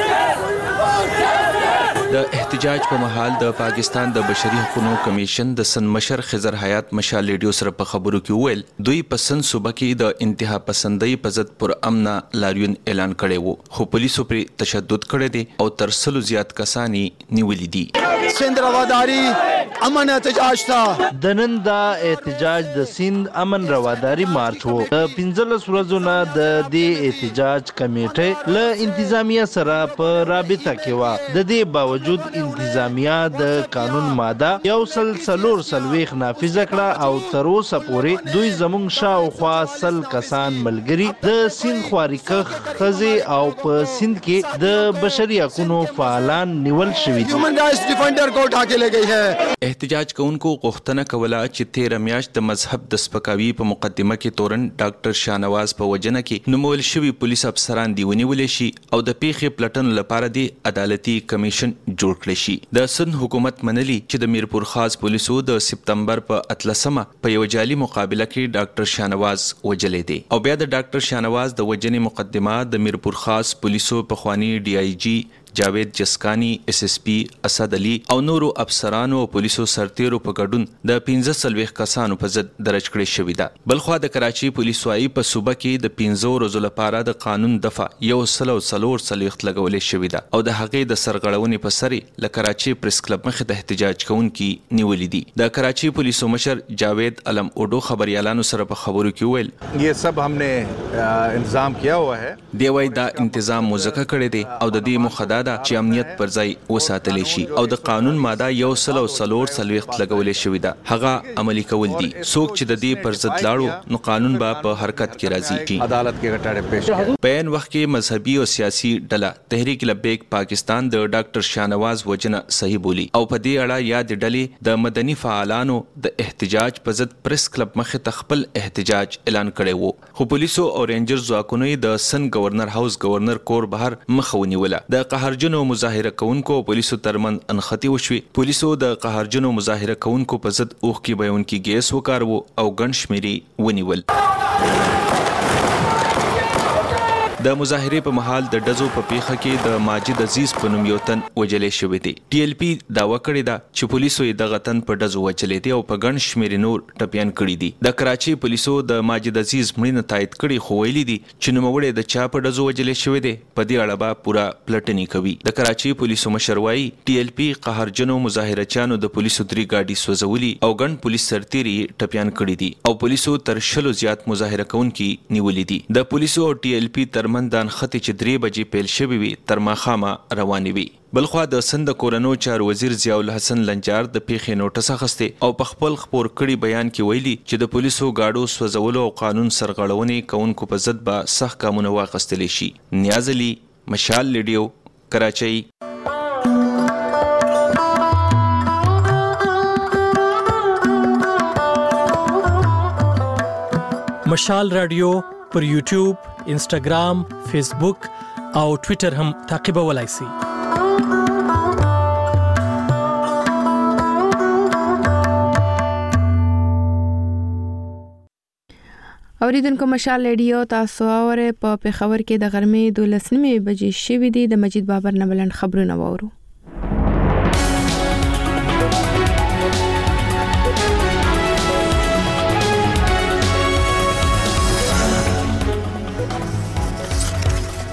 د احتجاج په مهال د پاکستان د بشري حقوقو کمیشن د سن مشر خضر حیات مشال ریډیو سره په خبرو کې ویل دوی په سن صوبه کې د انتها پسندۍ په ضد پر امن لاریون اعلان کړی وو، خو پولیسو پر تشدد کړی دی او تر 100 زیات کسانی نیولې دي. سند رواداری امن احتجاج تا د نن دا احتجاج د سند امن رواداری مارچ وو. د 15 ورځو نه د دې احتجاج کمیټه له انتظامیه سره په رابطه کې و. د دې باوجود انتظامیه د قانون ماده 144 نافذ کړه او تر اوسه پورې دوی زمونږ شاوخوا 100 کسان ملګری د سند خواریکخ خزي او په سند کې د بشري حقوقو فعالان نیول شوي دي. को उठा के ले गई है. احتجاج کوونکو غوښتنه کوله چې 13 میاشت د مذهب د سپکاوي په مقدمه کې تورن ډاکټر شاهنواز په وجنه کې نومول شوی پولیس افسران دی ونیول شي او د پیښې پلټن لپاره دی عدالتي کمیشن جوړ کړی شي. د سند حکومت منلي چې د میرپور خاص پولیسو د سپتمبر په 13مه په یو جالي مقابله کې ډاکټر شاهنواز وجلې دي او بیا د ډاکټر شاهنواز د وجنې مقدمه د میرپور خاص پولیسو په خواني ډي آی جی جاوید جسکانی اس ایس پی اسد علي او نورو افسرانو او پولیسو سرتیرو په ګډون د 15 کسانو په ضد درج کړی شوې ده. بلخوا د کراچۍ پولیسو وايي په صوبه کې د 15 ورځو لپاره د قانون دفعه 144 لګولې شوې ده او د هغې د سرغړونې په سر له کراچۍ پریس کلب مخې ته احتجاج کوونکي نیولې دي. د کراچۍ پولیسو مشر جاوید علم اوډو خبريالانو سره په خبرو کې ویل یہ سب ہم نے انتظام کیا ہوا ہے. دی وای دا تنظیم موزه کړی دی او د دې مخه دا چې امنیت پر ځای وساتل شي او د قانون ماده 144 لګولې شوې ده هغه عملی کول دي. څوک چې د دې پر ضد لاړو نو قانون به په حرکت کې راځي. عدالت کې غټاړه پیش کړي. په ان وخت کې مذهبي او سیاسي ډله تحریک لبیک پاکستان د ډاکټر شاهنواز وجنه صحیح بولی او په دې اړه یاد ډلې د مدني فعالانو د احتجاج په ضد پریس کلب مخې ته خپل احتجاج اعلان کړی وو، خو پولیسو او رینجر ځواکونو د سن گورنر هاوس گورنر کور بهر مخه ونیوله. د قهرجنو مظاهره کوونکو پولیسو ترمن انختی وشوي. پولیسو د قهرجنو مظاهره کوونکو په ضد اوخکي بیانکی ګیس وکارو او ګڼ شمېرې ونیول. د مظاهره په محل د ډزو په پیښه کې د ماجد عزیز په نوم یو تن وجلې شوی دی. ټي ایل پی داوا کړی دا چې پولیسو یې دغه تن په ډزو وجلې دي او په ګڼ شمېر نور ټپيان کړی دي. د کراچۍ پولیسو د ماجد عزیز مړینه تایید کړي خو ویلي دي چې نوموړی د چا په ډزو وجلې شوی دی په دې اړه به پوره پلټنې کوي. د کراچۍ پولیسو مشر وايي ټي ایل پی قهرجنو مظاهرچیانو د پولیسو 3 ګاډي سوځولي او ګڼ پولیس سرتیري ټپيان کړي دي او پولیسو تر 100 زیات مظاهره کوونکي نیولې دي. د پولیسو او ټي ایل پی ترمن د انختی 3 بجې پیل شوی وي تر ماښامه روانې وي. بلخوا د سند کورنو چارو وزیر ضیاء الحسن لنجار د پیښې نوټس اخیسته او په خپل خبر کړي بیان کې ویلي چې د پولیسو گاډو سوځولو او قانون سرغړونې کوونکو په ضد به سخت ګامونه واخیستل شي. نیاز علي، مشال ریډیو، کراچۍ. مشال رادیو پر یوټیوب، انسټاګرام، فیسبوک او ټوئیټر هم تعقیبولای شئ. اوریدونکو مشال ریډیو تاسو اوره په پیښور کې د غرمې 12 بجې شوې دي. د مجید بابر نه بلند خبرونه وورو.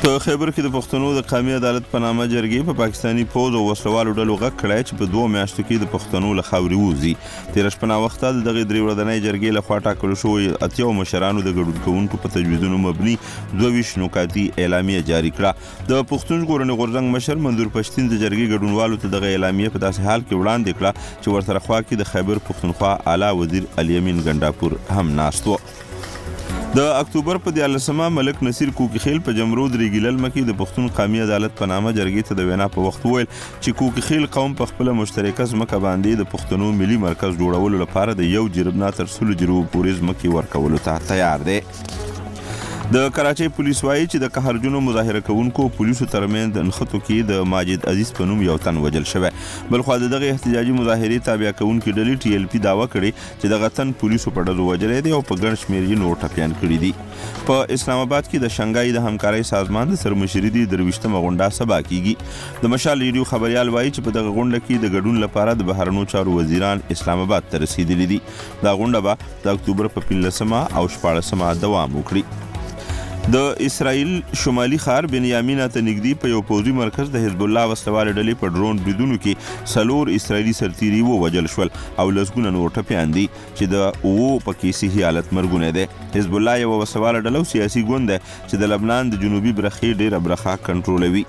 په خیبر کې د پښتنو د قومي عدالت په نامه جرګې په پاکستانی پوز او وسلوالو ډلو غږ کړی چې په 2 میاشتو کې د پښتنو له خاورې ووځي. تېره شپه ناوخته د دغې 3 ورځنۍ جرګې لخوا ټاکل شوی 80 مشرانو د ګډون کوونکو په تجویزونو مبني 22 نکاتي اعلامیه جاری کړه. د پښتون ژغورنې غورځنګ مشر منظور پښتین د جرګې ګډونوالو ته دغه اعلامیه په داسې حال کې وړاندې کړه چې ورسره خوا کې د خیبر پښتونخوا اعلی وزیر علي امین ګنډاپور هم ناست و. د اکتوبر په 14مه ملک نصیر کوکیخیل په جمرود ریګیلل مکی د پښتون قومي عدالت په نامه جرګې ته د وینا په وخت وویل چې کوکیخیل قوم په خپل مشترکه ځمکه باندې د پښتنو ملي مرکز جوړولو لپاره د 1 جرب نه تر 100 جرب پورې ځمکې ورکولو ته تیار دی. د کراچۍ پولیس وایي چې د قهرجنو مظاهره کوونکو پولیسو ترمنځ د نښتو کې د ماجد عزیز په نوم یو تن وژل شوی. بلخوا د دغه احتجاجي مظاهرې تابع کوونکي ډلې TLP دعوه کړې چې دغه تن پولیسو په ډزو وژلی دی او په ګڼ شمېر یې نور ټپیان کړي دي. په اسلام آباد کې د شنګای د همکارۍ سازمان د سرمشري دی 23مه غونډه سبا کیږي. د مشال ریډیو خبريال وایي چې په دغه غونډه کې د ګډون لپاره د بهرنیو چارو وزیران اسلام آباد ته رسیدلي دي. دا غونډه به د اکتوبر په 15مه او 14مه دوام وکړي. د اسرائیل شمالي ښار بنیامین ته نږدې په یو پوځي مرکز د حزب الله وسلوالې ډلې په ډرون بریدونو کې 4 اسرائیلي سرتیري ووژل شول او لسګونه نور ټپیان دي چې د پکې صحي حالت مرګونه دي. حزب الله یو وسلواله ډله او سیاسي ګوند دی چې د لبنان د جنوبي برخې ډېره برخه کنټرولوي.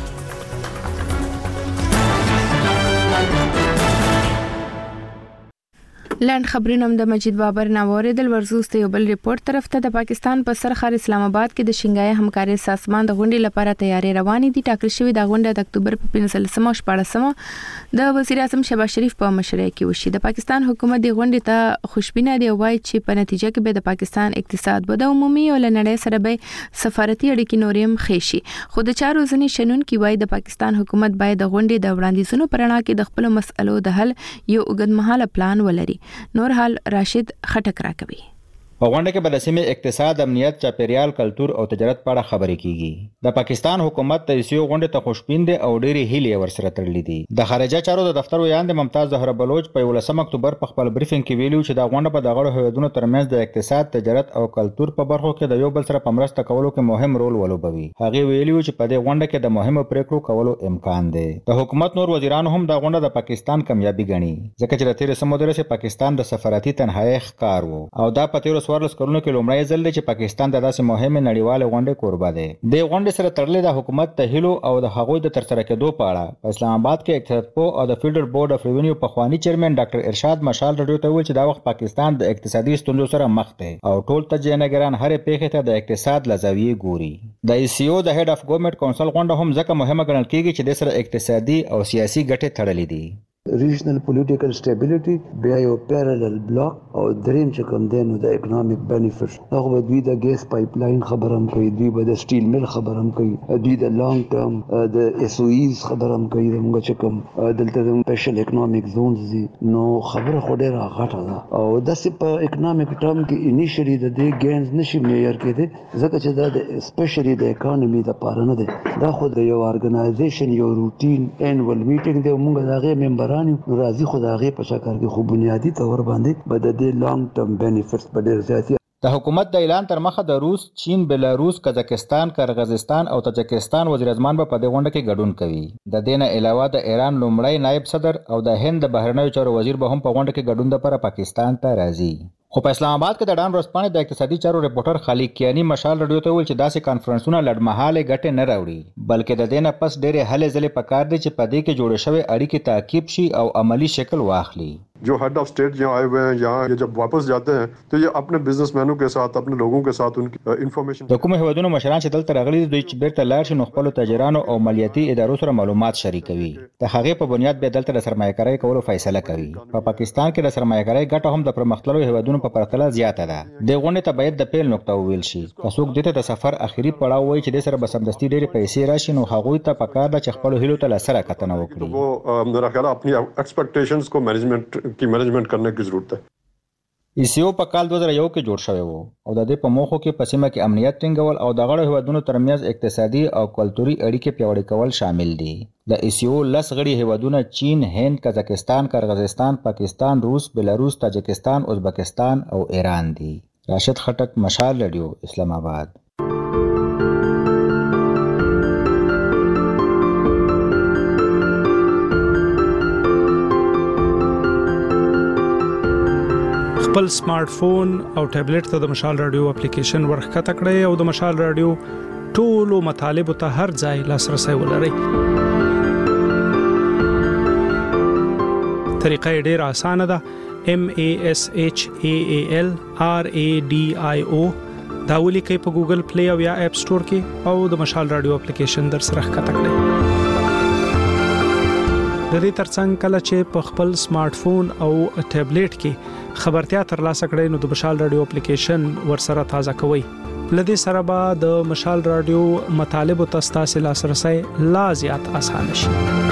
لاند خبرونه د مجید بابر ناوریدل. ورزوست یو بل ریپورت طرف ته د پاکستان په سر ښار اسلام آباد کې د شنګای همکارۍ سازمان د غونډې لپاره تیاری روانې دي. ټاکل شوی د غونډه د اکتوبر په 15مه او 14مه د وزیر اعظم شهباز شریف په مشرۍ کې وشي. د پاکستان حکومت د غونډې ته خوشبینه دی او وایي چې په نتیجه کې به د پاکستان اقتصاد به د عمومي او لنړۍ سره به سفارتي اړیکې نورم خېشي. خو د چارو ځنې شنونکي وایي د پاکستان حکومت باید د غونډې د وړاندیزونو پر اړه کې د خپل مسألو د حل یو اوږدمهاله پلان ولري. نور حال راشد خټک راکوي. په غونډه کې به د سیمې اقتصاد، امنیت، چاپیریال، کلتور او تجارت په اړه خبرې کیږي. د پاکستان حکومت د ایسیو غونډې ته خوشبین دی او ډېری هیلې ورسره تړلې دي. د خارجه چارو د دفتر ویاند ممتاز زهره بلوچ په 18 اکتوبر په خپل بریفینګ کې ویلو چې دا غونډه به د غړو هیوادونو ترمنځ د اقتصاد، تجارت او کلتور په برخو کې د یو بل سره په مرسته کولو کې مهم رول ولوبوي. هغه ویلو چې په دې غونډه کې د مهمو پریکړو کولو امکان دی. د حکومت نور وزیرانو هم دا غونډه د پاکستان کامیابی ګڼي ځکه چې د تیر سمو درسه پاکستان د سفارتي تنهایی ښکار وو او دا په تیر 14 کلونو کې لومړی ځل دی چې پاکستان د داسې مهمه نړیواله غونډې کوربه دی. د غونډې سره تړلې د حکومت د هیلو او د هغوی د ترسره کېدو په اړه په اسلام آباد کې اقتصاد پوه او د فیډرل بورډ اف ریونیو پخوانی چیرمن ډاکټر ارشاد مشال رادیو ته ویل چې دا وخت پاکستان د اقتصادي ستونزو سره مخ دی او ټول تجزیه‌نګران هرې پیښې ته د اقتصاد له زاویې ګوري. د ایسیو د هډ اف ګورنمنت کونسل غونډه هم ځکه مهمه ګڼل کیږي چې د سره اقتصادي او سیاسي ګټې تړلې دي. ریجنل پولیټیکل سټیبিলিټي بیا یو پیرالل بلاک او دریم چې کوم دی نو د اکونومیک بینیفټس هغه به دوی د ګیس پایپ لاین خبرم کوي، دوی به د سټیل مل خبرم کوي، دوی د لانګ ټرم د اس او ایز خبرم کوي. موږ چې کوم دلته د سپیشل اکونومیک زونز دي نو خبره خو ډیره غټه ده او داسې په اکونومیک ټرم کې انیشلی د دې ګینز نشي معیار کېده ځکه چې دا د سپیشلی د اکانومي د پاره نه دی. دا خو د یو ارګنایزیشن یو روټین انوال میټینګ دی. موږ د هغې ممبران راځي خو د هغې په شکل کې خو بنیادي طور باندې به د دې لانګ ټرم بینیفټس په ډېر زیات. د حکومت د اعلان تر مخه د روس، چین، بلاروس، قزاقستان، قرغیزستان او تاجکستان وزیر اعظمان په دې غونډه کې ګډون کوي. د دې نه علاوه د ایران لومړی نائب صدر او د هند د بهرنیو چارو وزیر به هم په غونډه کې ګډون لپاره پاکستان ته راځي. خو په اسلام آباد کې د ډان ورځپاڼې د اقتصادي چارو ریپورټر خالد کیانی مشال رادیو ته ویل چې داسې کانفرنسونه لړمحاله ګټې نه راوړي بلکې د دې نه پس ډېرې هلې ځلې پکار دي چې په دې کې جوړې شوې اړیکې تعقیب شي او عملی شکل واخلي. जो हेड ऑफ स्टेट यहाँ आए हुए हैं, यहाँ ये जब वापस जाते हैं तो ये अपने बिजनेसमैनों के साथ, अपने लोगों के साथ उनकी इंफॉर्मेशन د کوم هیوادونو مشران چې دلته راغلي دوی چې بیرته لاړ شي نو خپل تاجرانو او مالیاتي ادارو سره معلومات شریکوي. د هغې په بنیاد به دلته د سرمایه‌کارۍ کولو فیصله کوي. په پاکستان کې د سرمایه‌کارۍ ګټه هم د پرمختللو هیوادونو په پرتله زیاته ده. د غونډې ته باید د پیل نقطه وویل شي. که څوک دته د سفر اخیری پړاو وایي چې د سره بسمدستي ډېرې پیسې راشي نو هغوی ته پکار ده چې خپل هیلو ته لسره کتنه وکړي. वो मेरा ख्याल अपनी एक्सपेक्टेशंस को मैनेजमेंट करने की जरूरत है. ایسیو په کال 2001 کې جوړ شوی وو او د دې په موخو کې په سیمه کې امنیت ټینګول او د غړو هیوادونو ترمنځ اقتصادي او کلتوري اړیکې پیاوړې کول شامل دي. د ایسیو 10 غړي هیوادونه چین، هند، قزاقستان، قرغیزستان، پاکستان، روس، بلاروس، تاجکستان، ازبکستان او ایران دي. راشد خټک، مشال رادیو، اسلام آباد. خپل سمارټ فون او ټابلیټ ته د مشال رادیو اپلیکیشن ورخکته کړئ او د مشال رادیو ټولو مطالب ته هر ځای لاسرسي ولرئ. طریقه ډېره اسانه ده. MASHAALRADIO دا ولیکئ په ګوګل پلی او یا اپ سٹور کې او د مشال رادیو اپلیکیشن در سره ښکته کړئ. د دې ترڅنګ کله چې په خپل سمارټ فون او ټابلیټ کې خبرتیا ترلاسه کړئ نو د مشال رادیو اپلیکیشن ورسره تازه کوئ. لدې سره به د مشال رادیو مطالب او تاسو لاسرسي لا زیات اسانه شي.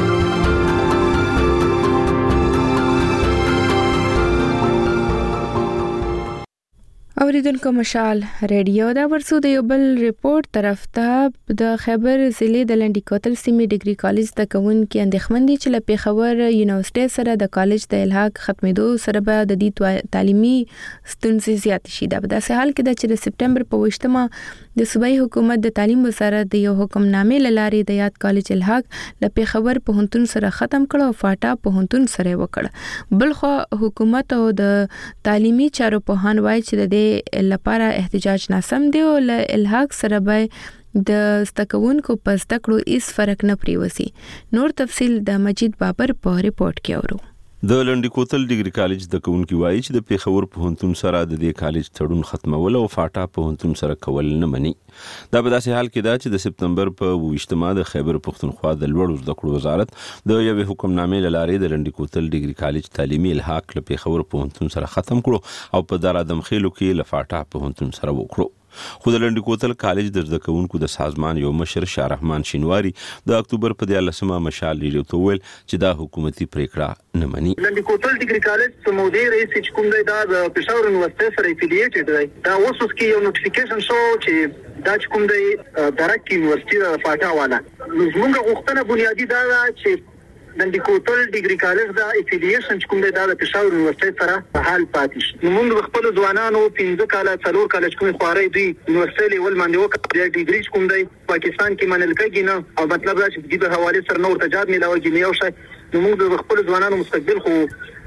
اوریدونکو مشال ریډیو دا ورسو د یو بل ریپورت طرف ته د خیبر ضلع د لنډی کوتل سیمې ډیګري کالج د کوونکو اندېښمن دي چې له پیښور یونیورسيټي سره د کالج د الحاق ختمېدو سره به د دې تعلیمي ستونزې زیات شي. دا په داسې حال کې ده چې د سپټمبر په 28مه د صوبایي حکومت د تعلیم وزارت د یو حکمنامې لارې د یاد کالج الحاق له پیښور پوهنتون سره ختم کړ او فاټا پوهنتون سره وکړ. بلخو حکومت او د تعلیمي چارو پوهان وایي چې د لپاره احتجاج ناسم دی او له الحاق سره به د ستکونکو په ستکړو هیڅ فرق نه پریوسی. نور تفصیل د مجید بابر په ریپورت کې اورو. د لنډی کوتل ډیګري کالج د کوونکو وایي چې د پیښور پوهنتون سره د دې کالج تړون ختمول او فاټا پوهنتون سره کول نه مني. دا په داسې حال کې ده چې د سپتمبر په 28مه د خیبر پښتونخوا د لوړو زده کړو وزارت د یو حکمنامې لارې د لنډی کوتل ډیګري کالج تعلیمي الحاق له پیښور پوهنتون سره ختم کړو او په دارادم خېلو کې له فاټا پوهنتون سره وکړو. خو د لنډی کوتل کالج د زده کوونکو د سازمان یو مشر شاه رحمان شینواری د اکتوبر په 14مه مشال ریډیو ته ویل چې دا حکومتي پریکړه نه مني. لنډی کوتل ډیګري کالج سمودي رئیس چې کوم دی دا د پېښور یونیورسيټي سره افیلیټډ دی. دا اوس کې یو نوټیفیکیشن شو چې دا کوم دی درک یونیورسيټي د فاټا والا زموږ غوښتنه بنیادی دا چې لنډی کوتل ډیګري کالج دا افیلیشن کوم دی دا د پېښور یونیورسيټي سره حال پاتې شي. موږ خپل ځوانانو 15 کال څلور کال کوم خواري دی یونیورسيټي لیول باندې وکړي ډیګري کوم دی پاکستان کې منل کېږي نه او مطلب دا چې د حواله سره نور تجارت ملاوي نه یو شي. موږ خپل ځوانانو مستقبل خو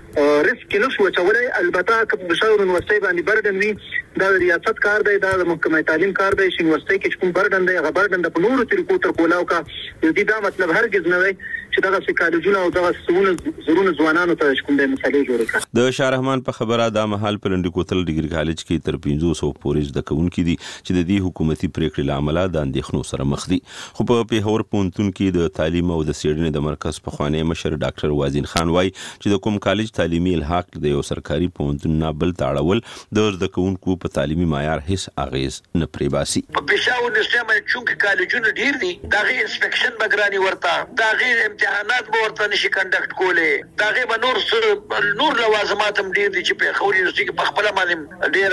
ریسک نه شو چولای. البته که پېښور یونیورسيټي باندې بردن وي دا ریاست کار دی، دا محکمه تعلیم کار دی. یونیورسيټي کې کوم بردن دی هغه بردن د نورو طریقو تر کولاو کا دې دا مطلب هرگز نه وي چې دغه کالجونه او دغه زرونه ځوانانو ته کوم د مسلې جوړ کړي. د شاه رحمان په خبره دا مهال په لنډی کوتل ډیګري کالج کې تر 500 پورې زده کوونکي دي چې د دې حکومتي پریکړې لامل د اندېښنو سره مخ دي. خو په پیښور پوهنتون کې د تعلیم او د څېړنې د مرکز په خوانی مشر ډاکټر وازین خان وایي چې د کوم کالج تعلیمي الحاق د یو سرکاري پوهنتون نه بل تاړول د زده کوونکو په تعلیمي معیار هیڅ اغیز نه پرې باسي. په پیښور یونیورسيټي باندې چې کالجونه ډیر دي دغه انسپکشن بګرانی ورته دغه امتحانات ورته نشي کنډکټ کوله دغه به نور لوازمات هم ډیر دي چې په خوري یونیورسيټي کې په خپل باندې ډیر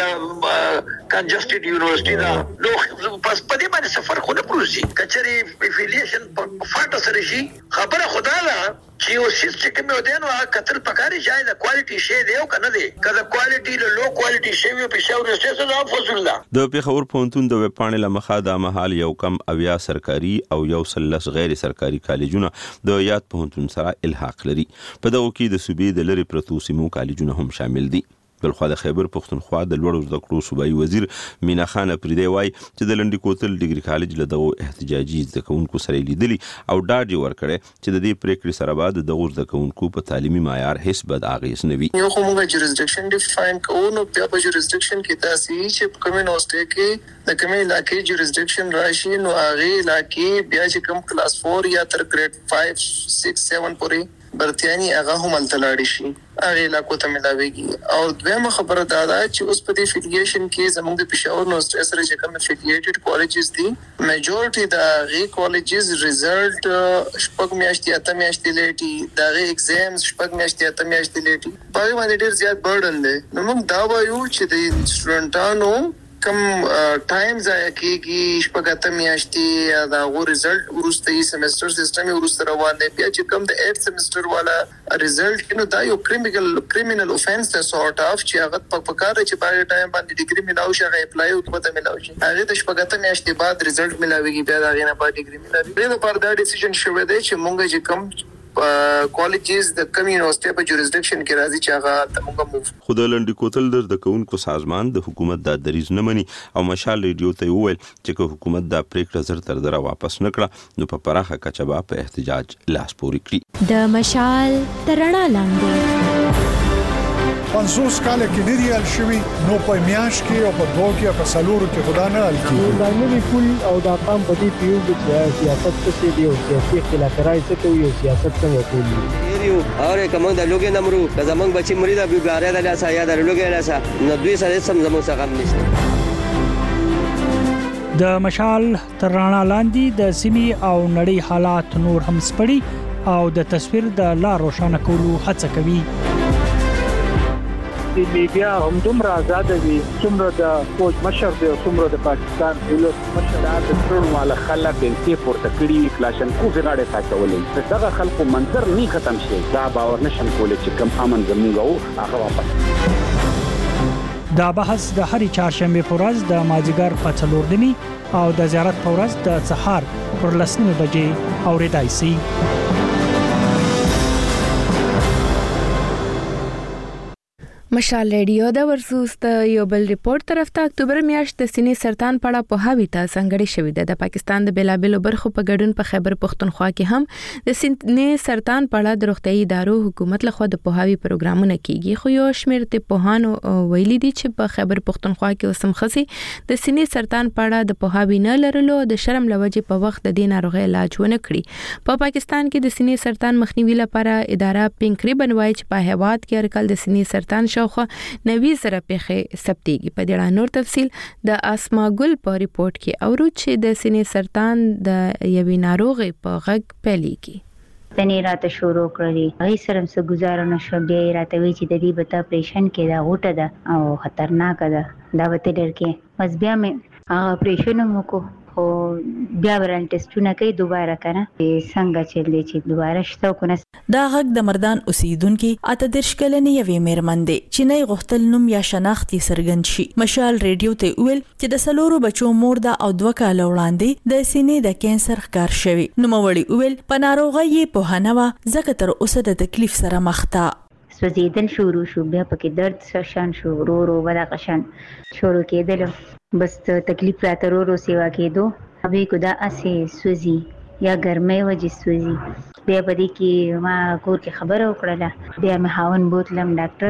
کنجسټډ یونیورسيټي دا نو پس په دې باندې سفر خو نه پروسي کچري افیلیشن په فاټا سره شي خبره خدا ده چې او سیستم کې مو دینو کتل پکاري ځای د کوالټي شی دی او کنه دی کله کوالټي له لو کوالټي شی په پیښور یونیورسيټي سره فصل ده. د پیښور پوهنتون د ویب پاڼې لمخه د مهال یو کم اویا سرکاري او یو سلس غیر سرکاري کالجونه د یاد پوهنتون سره الحاق لري. په دغه کې د صوبې د لری پرتو سیمو کالجونه هم شامل دي. بلخو د خیبر پښتونخوا د لوړو زده کړو صوبایي وزیر مینا خان پریدی وایي چې د لنډی کوتل ډیګري کالج له دغو احتجاجي زده کوونکو سره لیدلي او ډاډ ورکړي چې د دې پریکړې سره به د دغو زده کوونکو په تعلیمي معیار هیڅ بد اغیز نه وي. یو کومه جوریسډکشن ډیفاین کوو نو بیا په جوریسډکشن کې تاسو چې کوم یونیورسيټي کې د کومې علاقې جوریسډکشن راشي نو هغه علاقې بیا چې کوم کلاس 4 یا تر ګریډ 5 6 7 پورې برتیانی هغه هم التلاړي شي هغه علاقو ته ملاويږي. او دویمه خبره دا ده چې اوس په دې افیلیشن کې زموږ د پېښور یونیورسيټي سره چې کوم افیلیټډ کالجز دي میجورټي د غي کالجز ریزلټ شپږ میاشتې اته میاشتې لیټي دغه ایگزامز شپږ میاشتې اته میاشتې لیټي په باندې ډیر زیات برډن دی. نو موږ دا وایو چې د سټوډنټانو کم ټایم ځای کېږي شپږ میاشتې دا غو ریزلټ ورسته سیمستر سیستم ورسته روان دی بیا چې کوم د 8 سیمستر والا ریزلټ نو دا یو کریمینل اوفنس ته سورټ اف چې هغه په کار چې په ټایم باندې ډیګري ملاوي شي هغه اپلای او پته ملاوي شي هغه د شپږ میاشتې بعد ریزلټ ملاويږي بیا دا غینه په ډیګري ملاوي. دا پر دا ډیسیژن شوه دی چې مونږ چې کوم کالجز د کم یونیورسيټي په جوریسډکشن کې راځي چې هغه تمغه خود لنډی کوتل د کوونکو سازمان د حکومت د دریز نه مني او مشال ریډیو ته وویل چې حکومت د پریکړه زر تر دره واپس نکړه نو په پراخه کچه به په احتجاج لاس پوري کړي. د مشال ترڼا لاندې 500 کال کې ډېری حل شوي نو په میاش کې او په دوه کې په سلورو کې خدا نه حل کیږي. دا نوی پول او دا قام په دې پیو چې سیاست څه دی او سیاسي اختلاف راځي ته یو سیاست څنګه کوي یو اوره کوم د لوګي نمرو د زمنګ بچي مرید ابو ګاره د لاسه یا د لوګي لاسه نو دوی سره سم زمو څخه نشته. د مشال ترڼا لاندې د سیمې او نړۍ حالات نور هم سپړي او د تصویر د لار روښانه کولو هڅه کوي. د میډیا هم دومره آزاد دي څومره د فوج مشر دی او څومره د پاکستان دولت مشر د ټول مال خلک انتي پورته کړي کلاشن کو غاړه ساتولې دغه خلکو منظر نه ختم شي دا باور نشم کولای چې کم امن زموږ هغه واپس. دا بحث د هرې چهارشنبه په ورځ د مازیګر په 4 دني او د زیارت په ورځ د سحر پر 10 بجې اوریدای شي. مشال ریډیو د ورسوس د یو بل ریپورت طرف ته اکتوبر میاشت د سینې سرطان پړه په هاوی ته څنګه شوې ده. د پاکستان د بیلابلو برخو په ګډون په خیبر پختونخوا کې هم د سینې سرطان پړه د روغتيایي ادارو حکومت لخوا د پوهاوی پروګرامونه کیږي. خو یو شمېر ته پوهانو ویلي دي چې په خیبر پختونخوا کې اوسم خسي د سینې سرطان پړه د پوهاوی نه لرلو د شرم لوجې په وخت د دې ناروغي علاج ونه کړي. په پاکستان کې د سینې سرطان مخنیوي لپاره اداره پینکری بنوي چې په هیواد کې هرکل د سینې سرطان شاوخوا 90 پیښې ثبتېږي. په دې اړه نور تفصیل د اسما ګل په ریپورت کې اورو چې د سینې سرطان د یوې ناروغي په غږ پیلېږي. تنه راته شروع کړی هي سره څه گزارونه شو بیا راته وی چې د دې بتا اپریشن کې دا غوټه ده او خطرناک ده دا وته ډر کې بس بیا مې اپریشن مو کو او بیا ورن ټیسټونه کوي دوباره کنه څنګه چلې چې دوباره شته کنه. دا غږ د مردان اوسیدونکو اته د شکلنې یوې میرمن دی چې نه غختل نوم یا شناخت یې سرګند شي. مشال ریډیو ته ویل چې د سلورو بچو مور ده او 2 کال وړاندې د سینې د کینسر ښکار شوی. نو موري ویل په ناروغي یې په هنوا زکه تر اوسه د تکلیف سره مخ تا سوځیدل شروع شو بیا پکې درد شان شو رو ولا قشان شروع کېدل بس تکلیف راته رو سیوا کېدو ابي کو دا اسه سوزي یا ګرمه وجې سوزي بیا پدې کې ما کور کې خبره وکړه بیا مې هاون بوتلم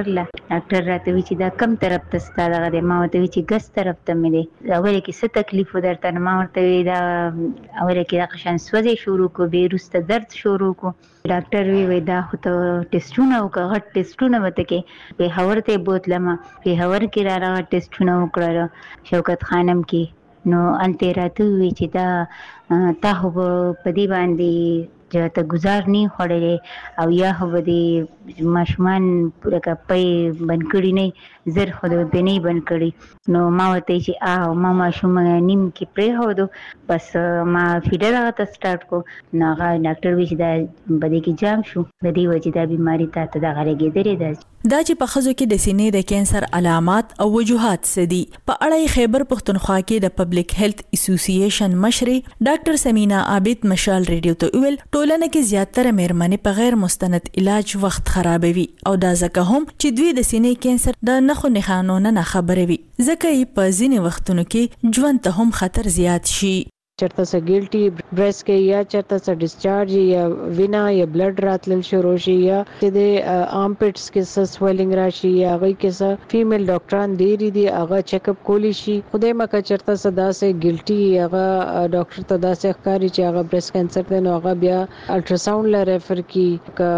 ډاکټر راته وی چې دا کم طرف ته ستاره غده ما ته وی چې ګس طرف ته مې دي اول کې څه تکلیف ودرته ما ورته وی دا اول کې دا قشن سوزي شروع کو به روسته درد شروع کو ډاکټر وی دا خو ته ټیسټونه وکړه ټیسټونه وته کې په هورته بوتلم په هور کې را ټیسټونه وکړه شوکت خانم کې نو انتراته وی چې دا تاسو په دې باندې چې ته گزار نه خړلې او یا هو دې ماشومان پوره کپې بنکړی نه زر خو دې نه بنکړی نو ما وته چې ما ماشوم نیم کې پرې هودو بس ما فیډر غته سٹارټ کو ناغه ډاکټر وی چې دا بده کې جام شو د دې وجې دا بیماری ته دا غړېږي درې دا چې په خزو کې د سینې د کینسر علامات او وجوهات سدي په اړه خیبر پختونخوا کې د پبلک هیلث اسوسییشن مشري ډاکټر سمینا عابد مشال ریډیو ته ویل ټولنه کې زیاتره مېرمنې په غیر مستند علاج وخت خرابوي او دا ځکه هم چې دوی د سینې کینسر د نخو نښانو نه خبرې وي ځکه یې په ځینې وختونو کې ژوند ته هم خطر زیات شي. چرته سه ګیلټي برس کې یا چرته سه ډیسچارج یا وینا یا بلډ راتل شروع شي یا د آرمپټس کې سه سویلینګ راشي یا غي کې سه فیمیل ډاکټران ډیری دي هغه چیک اپ کولی شي خدای مکه چرته صدا سه ګیلټي هغه ډاکټر ته دا سه ښکاری چې هغه برس کینسر دی نو هغه بیا الټراساوند ل ریفر کی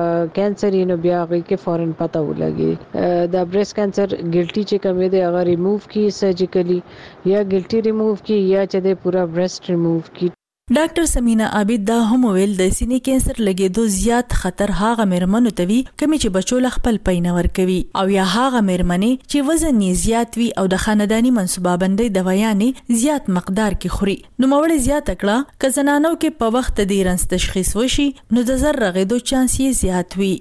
کینسر نو بیا غي کې فورن پته ولګي دا برس کینسر ګیلټي چې کوم دی هغه ریموو کی سرجیکلی یا ګیلټي ریموو کی یا چې د پورا برست ډاکټر سمینا عابد دا هم ویل د سینې کینسر لګیدو زیات خطر هغه مېرمنو ته وي کومې چې بچو خپل پینور کوي او یا هغه مېرمنې چې وزن یې زیات وي او د خاندانی منصوبه بندۍ دوايانې زیات مقدار کې خوري. نو موړ زیات کړه که زنانو کې په وخت د رنس تشخیص وشي نو د زر رغېدو چانس یې زیات وي.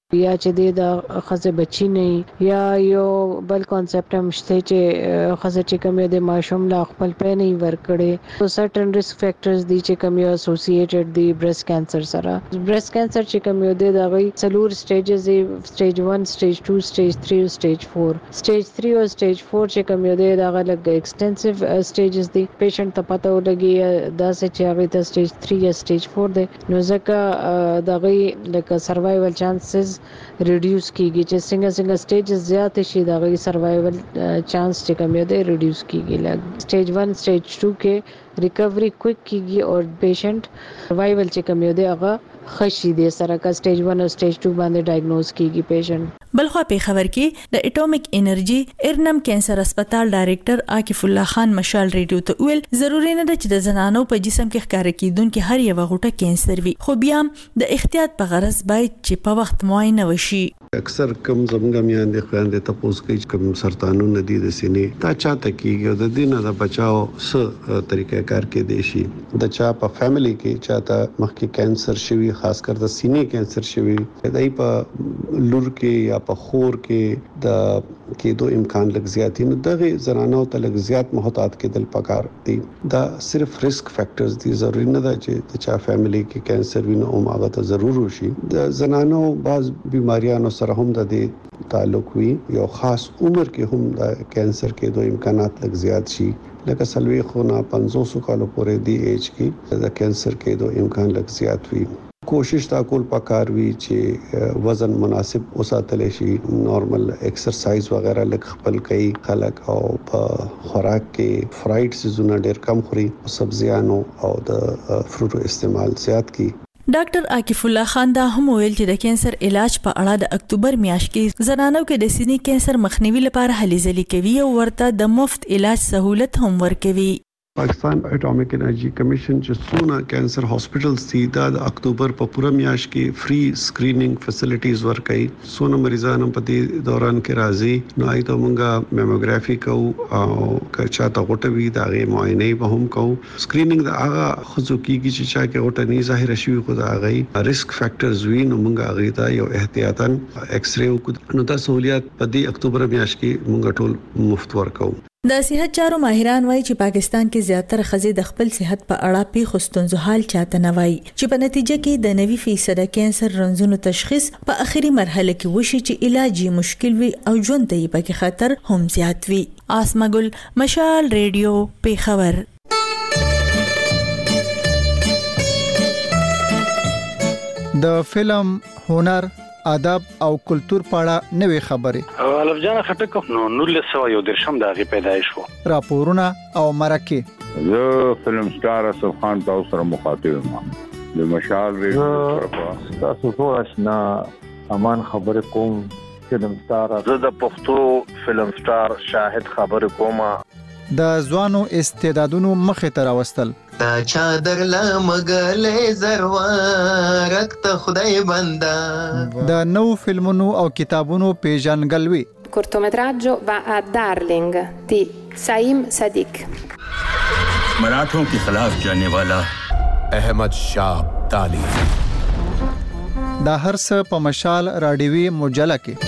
یا چې د خزه بچی نه یا یو بل کانسپټ هم شته چې خزه چې کوم د ماشوم لا خپل په نه ورکړي سو سرټن ریسک فیکټرز دي چې کوم یو اسوسییټډ دي برېست کانسر سره. برېست کانسر چې کوم یو د غي څلور سټیجز دي، سټیج 1 سټیج 2 سټیج 3 او سټیج 4. سټیج 3 او سټیج 4 چې کوم یو د هغه لګ ایکسټنسیو سټیجز دي، پیشنټ ته پته ولګي دا چې هغه ته سټیج 3 یا سټیج 4 دی، نو ځکه د غي لکه سروایول چانسز ریډیوس کیږي چې څنګه سټیجز زیات شي د غي سروایول چانس چې کم دی ریډیوس کیږي. لکه سټیج 1 سټیج 2 کې ریکوری کویک کیږي او پیشنټ سروایول چې کم دی هغه خشي دي سره کا سټیج 1 او سټیج 2 باندې ډایګنوز کیږي پیشنټ. بلخوا په خبر کې د اټومیک انرژي ارنم کینسر هسپتال ډایریکټر عاکف الله خان مشال ریډیو ته ویل ضروری نه ده چې د زنانو په جسم کې ښکار کیدونکو هر یو غوټه کینسر وي، خو بیا د احتیاط په غرض باید چې په وخت معاینه وشي. اکثر کم زمونږ میاندې خويندې تاسو کې کوم سرطانونه دي د سینې دا چاته کیږي د دینه د بچاو څه طریقې کار کې دي شي د چا په فیملی کې چاته مخکې کینسر شوی خاص کر د سینې کینسر شوی دای په لور کې یا په خور کې د کېدو امکان لږ زیات نه دغه زنانو ته لږ زیات محتاط کېدل پکار دي. دا صرف ریسک فیکټرز دي، ضروري نه ده چې د چا فیملی کې کینسر ویني او هغه ته ضرور وشي. د زنانو بعض بیماریانو سره هم د دې تعلق وي، یو خاص عمر کې هم د کینسر کېدو امکانات لږ زیات شي، لکه سلوي خونه 500 کالو پورې دی ایج کې د کینسر کېدو امکان لږ زیات وي. کوشش تا کول پکار وی چې وزن مناسب وساتل شي، نارمل ایکسرسایز وغیرہ لږ خپل کوي خلک، او په خوراک کې فرایډ سيزونه ډېر کم خوري، سبزیانو او د فروټو استعمال زیات کی. ډاکټر عاکف الله خان دا هم ویل چې د کینسر علاج په اړه د اکتوبر میاشت کې زنانو کې د سینې کینسر مخنیوي لپاره هلې ځلې کوي او ورته د مفت علاج سہولت هم ورکوي. پاکستان اټومیک انرژي کمیشن چې څونه کینسر هاسپټلز دي دا د اکتوبر په پوره میاشت کې فری سکرینینګ فیسیلیټیز ورکړي. څونه مریضان په دې دوران کې راځي نو ایته مونږه میموګرافي کوو او کچا ته غوټوي دا غي معاینه به هم کوو. سکرینینګ دا هغه خصو کیږي چې چا کې غوټه نه ظاهر شي خو دا غي ریسک فیکټرز وي نو مونږه غي ته یو احتیاطاً ایکس رے وکړو. نو دا سہولیت په دې اکتوبر میاشت کې مونږ ټول مفت ورکوو. د صحت چارو ماهران وایي چې پاکستان کې زیاتره ښځې د خپل صحت په اړه پیښو ستونزو حال چاته نه وایي چې په نتیجه کې د 90% کینسر رنځونو تشخیص په اخري مرحله کې وشي چې علاج یې مشکل وي او ژوند ته یې پکې خطر هم زیات وي. آسما ګل، مشال ریډیو، پیښور. د فلم، هنر، ادب او کلچر په اړه نوې خبرې الف جان خټک نو 1913 د غي پیدایش وو، راپورونه او مرکه. زه فلم سٹار اسف خان تاسو سره مخاطب یم د مشال ریډیو تاسو ټول آشنا امان خبر کوم. فلم سٹار زه د پښتو فلم سٹار شاهد خبر کوم. د ځوانو استعدادونو مخه ته راوستل تا چادر لمغلې زروارک ته خدای بندا. د نو فلمونو او کتابونو پیژنګلوي. cortometraggio va a Darling di Saim Sadiq. मराठों के खिलाफ जाने वाला अहमद शाह ताली. دا هر څه په مشال رادیوي مجله کې.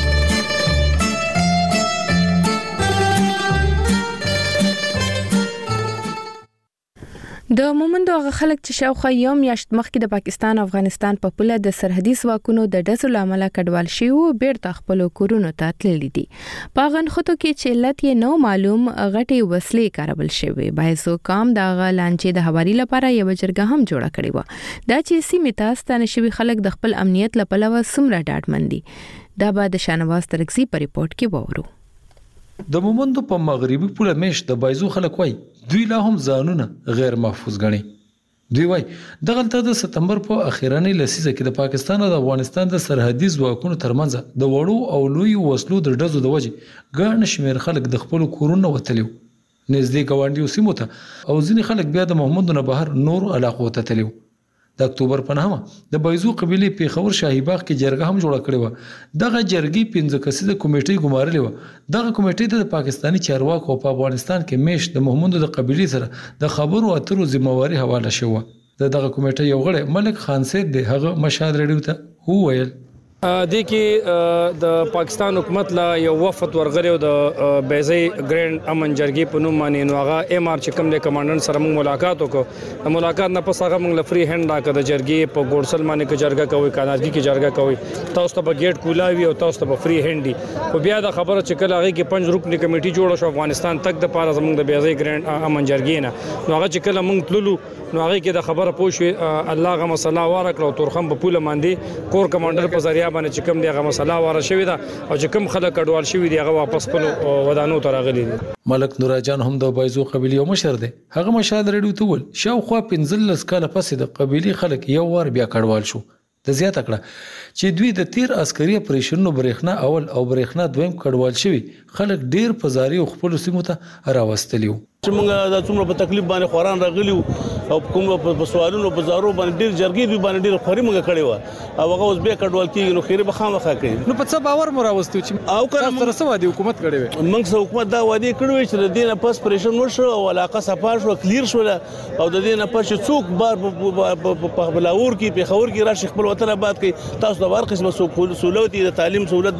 د مومندو هغه خلک چې شاوخوا یو میاشت مخکې د پاکستان او افغانستان په پوله د سرحدي ځواکونو د ډزو لامل کډوال شوي بیرته خپل کورونو ته تللي دي. په غنخوتو کې چې علت یې نو معلوم غټي وسلې کارول شوی. بایزو کام د غلانچې د حوالي لپاره یو جرګه هم جوړه کړې و. دا چې سیمه تاسو نشوي خلک د خپل امنیت لپاره سمره ډاډمن دي. دا به د شانواز ترکزی په ریپورت کې وورو. د مومندو په مغربي پوله مېش د بایزو خلک وای دوی لا هم ځانونه غیر محفوظ ګڼي. دوی وای دغلته د سپتمبر په اخیرانه لسیزه کې د پاکستان او د افغانستان د سرحدي ځواکونو ترمنځ د وړو او لوی وسلو د ډزو د وجې ګڼ شمېر خلک د خپل کورونو وتلیو. نږدې ګاونډیو سیمو ته او ځینې خلک بیا د مومندو نه بهر نور علاقو ته تلیو. د اکتوبر په 9 د بایزو قبيله پیښور شاهي باغ کې جرګه هم جوړه کړې و. دغه جرګې 15 کسیزه کمیټې ګمارلې و. دغه کمیټې د پاکستاني چارواکو په افغانستان کې میش د محمود د قبيله سره د خبرو اترو ذمہواری حواله شوه. دغه کمیټې یو غړی ملک خان سید د هغه مشهد ریډیو ته وویل د کې د پاکستان حکومت لا یو وفد ورغلی د بیزي ګرینډ امن جرګې په نوم باندې نو هغه ام آر چې کوم د کمانډنټ سره موږ ملاقات وکړو د ملاقات نه پس هغه موږ لفري هند راکړه د جرګې په ګورسل باندې کې جرګه کوي کانارګي کې جرګه کوي تاسو ته په گیټ کولاوي او تاسو ته په فری هندي خو بیا د خبره چې کله هغه کې 5 رکنی کمیټي جوړه شو افغانستان تک د پاره زموږ د بیزي ګرینډ امن جرګې نه نو هغه چې کله موږ تللو نو هغه کې د خبره پوښي الله غو مسله وارکړو تورخم په پوله باندې کور کمانډر په ذریعہ باندې چې کوم دغه مسله واره شوې ده او چې کوم خلک کډوال شوی دی هغه واپس خپل ودانو ته راغلي دي. ملک نور جان هم د بایزو قبيله یو مشر دی. هغه مشال رډیو ته ول شاوخوا 15 کاله پس د قبيله خلک یو ور بیا کډوال شو د زیات کړه چې دوی د تیر عسکري اپریشنونو برېښنا اول او برېښنا دویم کډوال شوی خلک ډیر پزاري خپل سیمو ته راوستلیو چې موږ د څومره په تکلیف باندې خوران راغلیو او کوم په سوالونو په زارو باندې ډیر جرګې دوی باندې ډیر خوري موږ کړي و او هغه اوس به کډوال کیږي نو خیره به خامخا کوي نو په څه باور مو راوستو چې او کله سره سوا دی حکومت کړي وي موږ سره حکومت دا وادي کړو چې د دینه پس پریشن وشو او علاقه صفار شو کلیر شو او د دینه پس څوک بار په بلاور کې په خور کې راشي خپل وطن آباد کوي تاسو د ورقه قسمه سہولت د تعلیم سہولت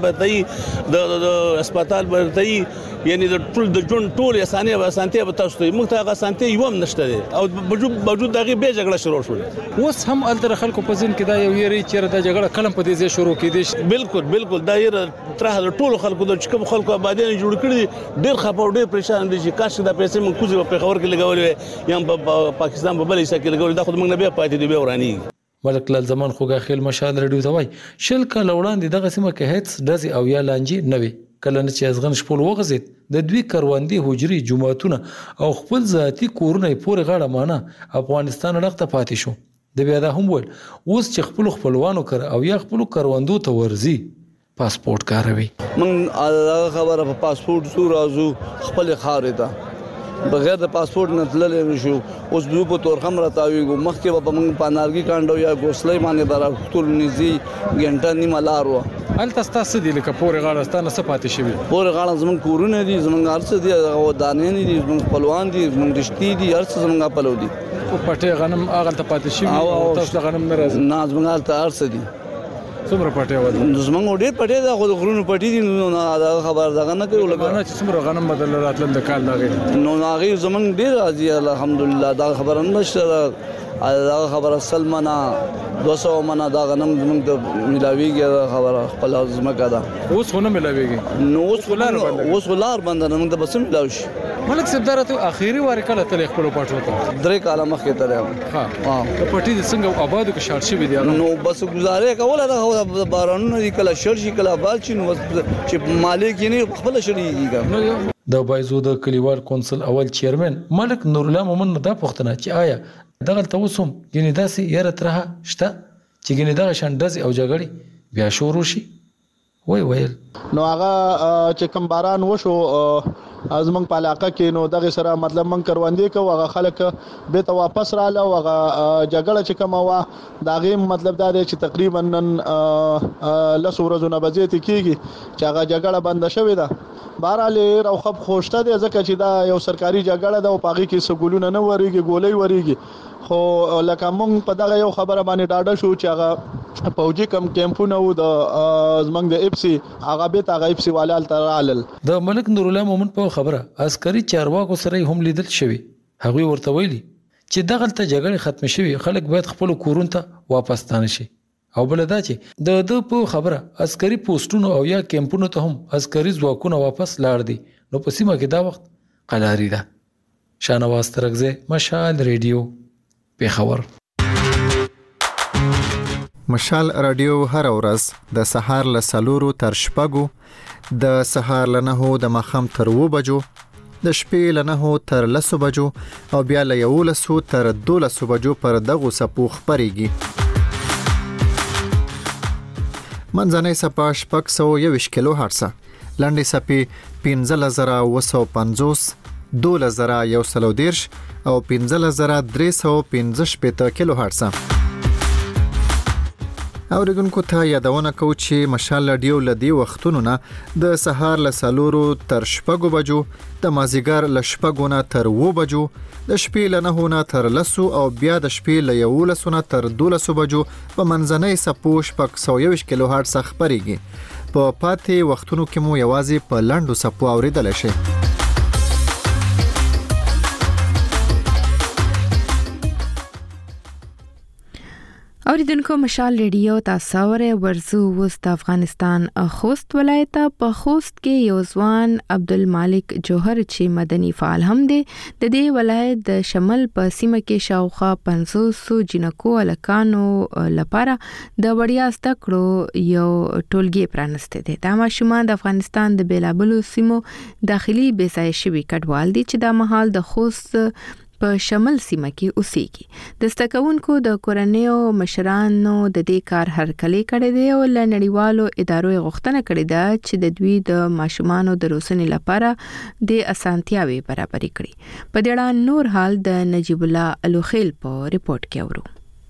به د هسپتال به یعنی د ټول اسانتي به تاسو ته موږ ته هغه اسانتي یو هم نشته دي او موجود دغه به جګړه شروع شوه اوس هم التر خلکو په ځین کې دا یو یری چې د جګړه کلم په دې ځای شروع کېدې بالکل دا یره تر ټول خلکو د کوم خلکو آبادی جوړ کړی ډیر خپه ډیر پریشان دي چې کاش دا پیسې موږ کوزي په خبر کې لګولې یا په پاکستان په بلې سکه لګولې دا خو موږ نه بیا پاتې دی به ورانی ملک لال زمان خوګه خیل مشال رډیو ته وای شل کله وړاندې دغه سیمه کې هیڅ دزي او یا لانجی نه وي کله چې ازغن شپول وغزید د دوی کروندې حجري جمعهتونه او خپل ذاتی کورونه پورې غاړه مانه افغانستان لغته پاتې شو د بیا دا هم ول اوس چې خپلوانو کړ او یا خپل کروندو ته ورزي پاسپورت کاروي من خبره په پاسپورت سو راځو خپل خارې ته بغیر د پاسپورت نه تللی نشو اوس دوی په تورخم راتاویږو مخکې به موږ په نارګي کانډو یا ګوسلې باندې برا ټول نږدې ګنټه نیمه لار و الته تاسو دې لکه پورې غاړه ستانه سپاتې شوی پورې غاړه زمونږ کورونه دي زمونږ ارڅ دي او دانې دي زمونږ خپلوان دي زمونږ رشتي دي ارڅ زمونږ خپلو دي او پټه غنم هغه ته پاتې شوی او تاسو غنم نه راځي نه زمونږ الته ارڅ دي څومره پټه و زمونږ ډېر پټه دا خو غرونو پټي دي نو دا خبر دا نه کوي لکه نه چې څومره غنم بدل راتل د کال داغه نو هغه زمونږ ډېر راځي الحمدلله دا خبر نشته دا خبره سلمنا 200 منا دا غنم زمونږ ته ملاويږي خبره خپل ځمکه ده اوس ونه ملاويږي نو اوس ولار باندې موږ ته بس ملاوي شي ملک صاحب درته اخیری وار کله تل خپل پټو ته 3 کاله مخکې تل ها پټي د څنګه آبادو کې شارت شي دي نو بس گزاره کوله دا بارانونه دي کله شر شي کله بال شي نو چې مالک یې خپل شریږي د بایزو د کلیوال کونسل اول چیرمن ملک نور الله مومن دا پوښتنه چې آیا دغه توسم ګینې داسې یاره ترها شته چې ګینې دغه شاندز او جګړې بیا شروع شي ویل نو هغه چې کوم باران وشو ازمن په علاقه کې نو دغه سره مطلب من کروندې کو هغه خلک به ته واپس رااله او هغه جګړه چې کوم وا داغه مطلب دا دی چې تقریبا نن لس ورځې نه بځې ته کیږي چې هغه جګړه بند شوې ده بهرحال او خب خوشته دي ځکه چې دا یو سرکاري جګړه ده او پاغي کې سګولونه نه وریږي ګولې وریږي خو لکه مونږ په دغه یو خبره باندې ډاډه شو چې هغه پوجي کم کیمپونه و د زمنګ د اپسي هغه به تاغه اپسي والال ترالل د ملک نور الله مومن په خبره عسکري چارواکو سره هم لیدل شوی هغه ورته ویلي چې دغه ته جګړه ختم شوی خلک باید خپل کورون ته واپس تانه شي او بل دا چې د په خبره عسکري پوسټونو او یا کیمپونو ته هم عسکري ځواکونه واپس لاړ دي نو په سیمه کې دا وخت قلاری ده شانواز ترغزه مشال ریډیو پیښور مشال رادیو هر ورځ د سهار له 4 تر 6 د سهار له 9 د مخام تر 2 بجو د شپې له 9 تر 10 بجو او بیا له 11 تر 12 بجو پر دغه سپو خبريږي منځنۍ سپا شپږ 120 کیلو هرتز لاندې سپي 15950 2110 او 15315 کیلو هرتز اوریدونکو ته یادونه کوم چې مشال رادیو لدی وختونو نه د سهار له 4 تر 6 بجو د مازیګر له 6 نه تر 9 بجو د شپې له 9 نه تر 10 او بیا د شپې له 11 نه تر 12 بجو په منځنۍ سپوش په 120 کیلو هرتز خبريږي. په پاتې وختونو کې مو یوازې په لاندو سپو اوریدل شي. اوریدونکو مشال ریډیو تاسو ورزو وست افغانستان خوست ولایت په خوست کې یو ځوان عبدالمالک جوهر چې مدني فعال هم دی د دې ولایت د شمال په سیمه کې شاوخوا 500 جنکو الکانو لپاره د وړیا زده کړو یو ټولګي پرانسته دي. دا ماشومان د افغانستان د بیلابلو سیمو داخلي بېځای شوي کډوال دي چې د مهال د خوست په شمال سیمه کې اوسېږي. د ستکونکو د کورنیو مشرانو د دې کار هرکلی کړی دی او له نړیوالو ادارو غوښتنه کړې ده چې د دوی د ماشومانو د روزنې لپاره د اسانتیاوي برابرې کړي. په دې اړه نور حال د نجیب الله الوخیل په ریپورت کې اورو.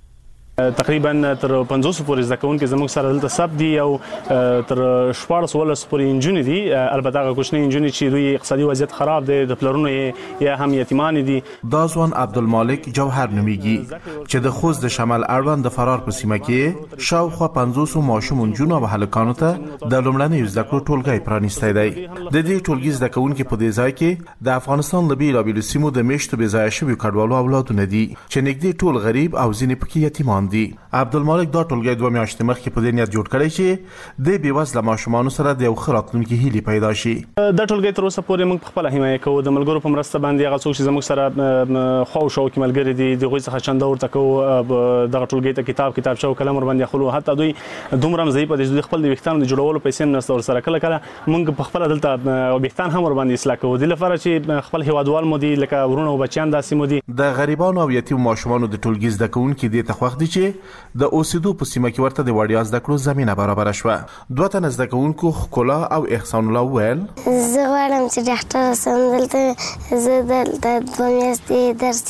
تقریبا تر 500 پورې ځکهونکو زموږ سره دلته سب دي او تر 14 پورې انجونې دي. البته هغه کوچنی انجونې چې دوی اقتصادي وضعیت خراب دي د پلرونو یا هم یتیمان دي. دا ځوان عبدالمالک جوهر نومیږي چې د خوست د شمال اړوند د فرار په سیمه کې شاوخوا 500 ماشوم انجونو او هلکانو ته د لومړنۍ زده کړو ټولګي پرانیستی دی. د دې ټولګي زده کوونکي په دې ځای کې د افغانستان له بیلابیلو سیمو د میشتو بې ځایه شویو کډوالو اولادونه دي چې نږدې ټول غریب او ځینې پکې یتیمان دي. عبدالمالک دا ټولګي 2 میاشتې مخکې په دې نیت جوړ کړی چې د بېوزله ماشومانو سره د یو ښه راتلونکي هیلې پیدا شي. دا ټولګي تر اوسه پورې موږ خپله حمایه کوو د ملګرو په مرسته باندې. هغه څوک چې زموږ سره خواوشاو کې ملګري دي د هغوی څخه چنده ورته کوو. دغه ټولګي ته کتابچه او قلم ورباندې اخلو. حتی دوی دومره هم ضعیفه دي چې دوی خپل د ویښتانو د جوړولو پیسې هم نشته ورسره. کله کله موږ په خپله دلته ویښتان هم ورباندې اصلاح کوو دې لپاره چې خپل هیوادوال مو دي لکه ورونه او بچیان داسې مو دي. د غریبانو او یتیم ماشومانو د ټولګي زده کوونکي دې ته خوښ دي چې د اوسېدو په سیمه کې ورته د وړیا زده کړو زمینه برابره شوه. 2 تنه زده کوونکو ښکلا او احسان الله وویل زه غواړم چې ډاکټره شم. دلته زه دلته 2 میاشتې درس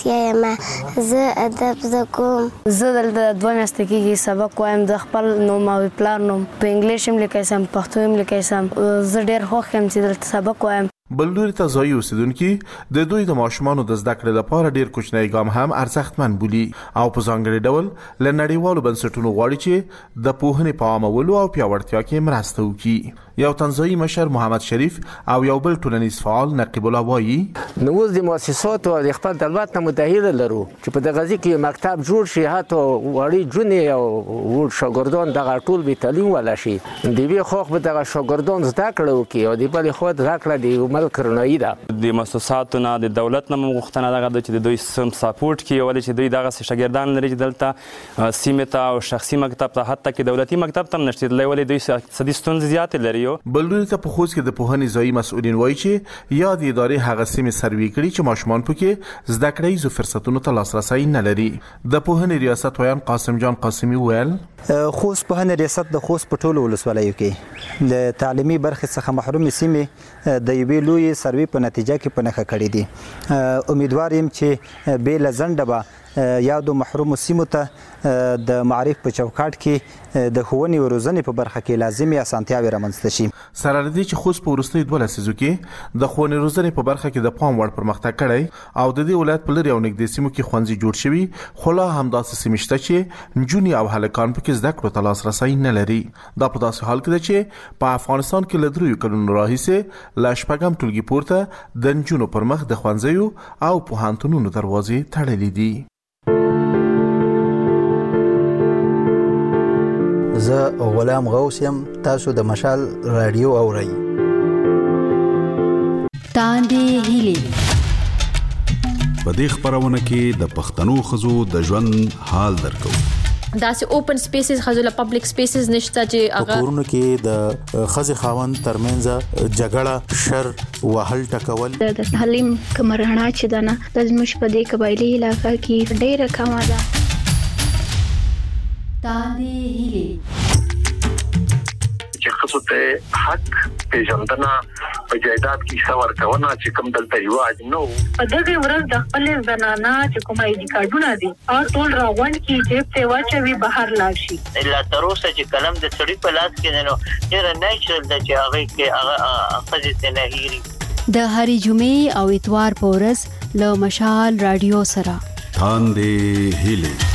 یم. زه ادب زده کوم. زه دلته 2 میاشتې کېږي سبق وایم. د خپل نوم او پلار نوم په انګلیش هم لیکلی سم پښتو هم لیکلی سم. زه ډېر خوښ یم چې دلته سبق وایم. بل لوري ته ځایي اوسیدونکي د دوی د ماشومانو د زده کړې لپاره ډېر کوچنی ګام هم ارزښتمن بولي او په ځانګړي ډول له نړیوالو بنسټونو غواړي چې د پوهنې په عامولو او پیاوړتیا کې مرسته وکړي. یو تنظیمي مشر محمد شریف او یو بل ټولنیز فعال نقیب الله وایي نو اوس د مؤسساتو د خپل دولت نه متحده لرو چې په دغه ځای کې مکتب جوړ شي. حتی وړي جونې او وړ شاګردان دغه ټول به تعلیم ولا شي. د وی خو به دغه شاګردان زده کړو کې او د بل خو زده کړه دی کرنایی ده. د مؤسساتو نه د دولت نه غوښتنه دغه د چې دوی سم سپورټ کوي ولې چې دوی دغه شاګردان لري چې دلته سیمه ته او شخصي مکتب ته حتی کې دولتي مکتب ته نشته ولې دوی اقتصادي ستونزې زیات لري. بل لوري ته په خوست کې د پوهنې ځایي مسؤلین وایي چې یا د ادارې هغه سیمې سروي کړي چې ماشومان پکې زده کړیزو فرصتونو ته لاسرسي نه لري. د پوهنې ریاست ویان قاسم جان قاسمي ویل خوست پوهنې ریاست د خوست په ټولو ولسوالیو کې له تعلیمي برخې څخه محروم سیمې د یوې لوی سروي په نتیجه کې په نښه کړې دي. امیدوار یم چې به لزنده به یادو محروم سیمو ته د معرف په چوکاټ کې د ښوونې او روزنې په برخه کې لازمي اسانتیاوې رامنځته شي. سره لدې چې خوست په وروستیو 2 لسیزو کې د ښوونې روزنې په برخه کې د پام وړ پرمختګ کړی او د دې ولایت په لري او نږدې سیمو کې ښوونځي جوړ شوي خو لا همداسې سیمې شته چې نجونې او هلکان پکې زده کړو ته لاسرسی نه لري. دا په داسې حال کې ده چې په افغانستان کې له 3 کلونو راهیسې له 6 ټولګي پورته د نجونو پر مخ د ښوونځیو او پوهنتونونو دروازې تړلې دي. زه غلام غوث یم. تاسو د مشال رادیو اورئ. تاندې هیلې په دې خبرونه کې د پښتنو خزو د ژوند حال درکو. داسې اوپن سپیسز خزو پبلک سپیسز نشته چې هغه کورونه کې د خزي خاوند ترمنځ جګړه شر وهل ټکول. د تعلیم کمرهنا چې دنه د زموږ په دې قبایلی علاقې کې ډېره کمه ده. تاندې هیلې چې خصوص ته حق پیژندنه په جایداد کې څور کونه چې کوم دلته یواج نو په دغه ورځ د خپل زنانا چې کوم اې ډي کارډونه دي او ټول راغون کې چې په واچوي بهر لاړ شي الا تر اوسه چې کلم د سړي په لاس کې نو ډېر نیچرل د چې هغه کې هغه خځې نه هېري د هری جمعې او اتوار په ورځ له مشال رادیو سره تاندې هیله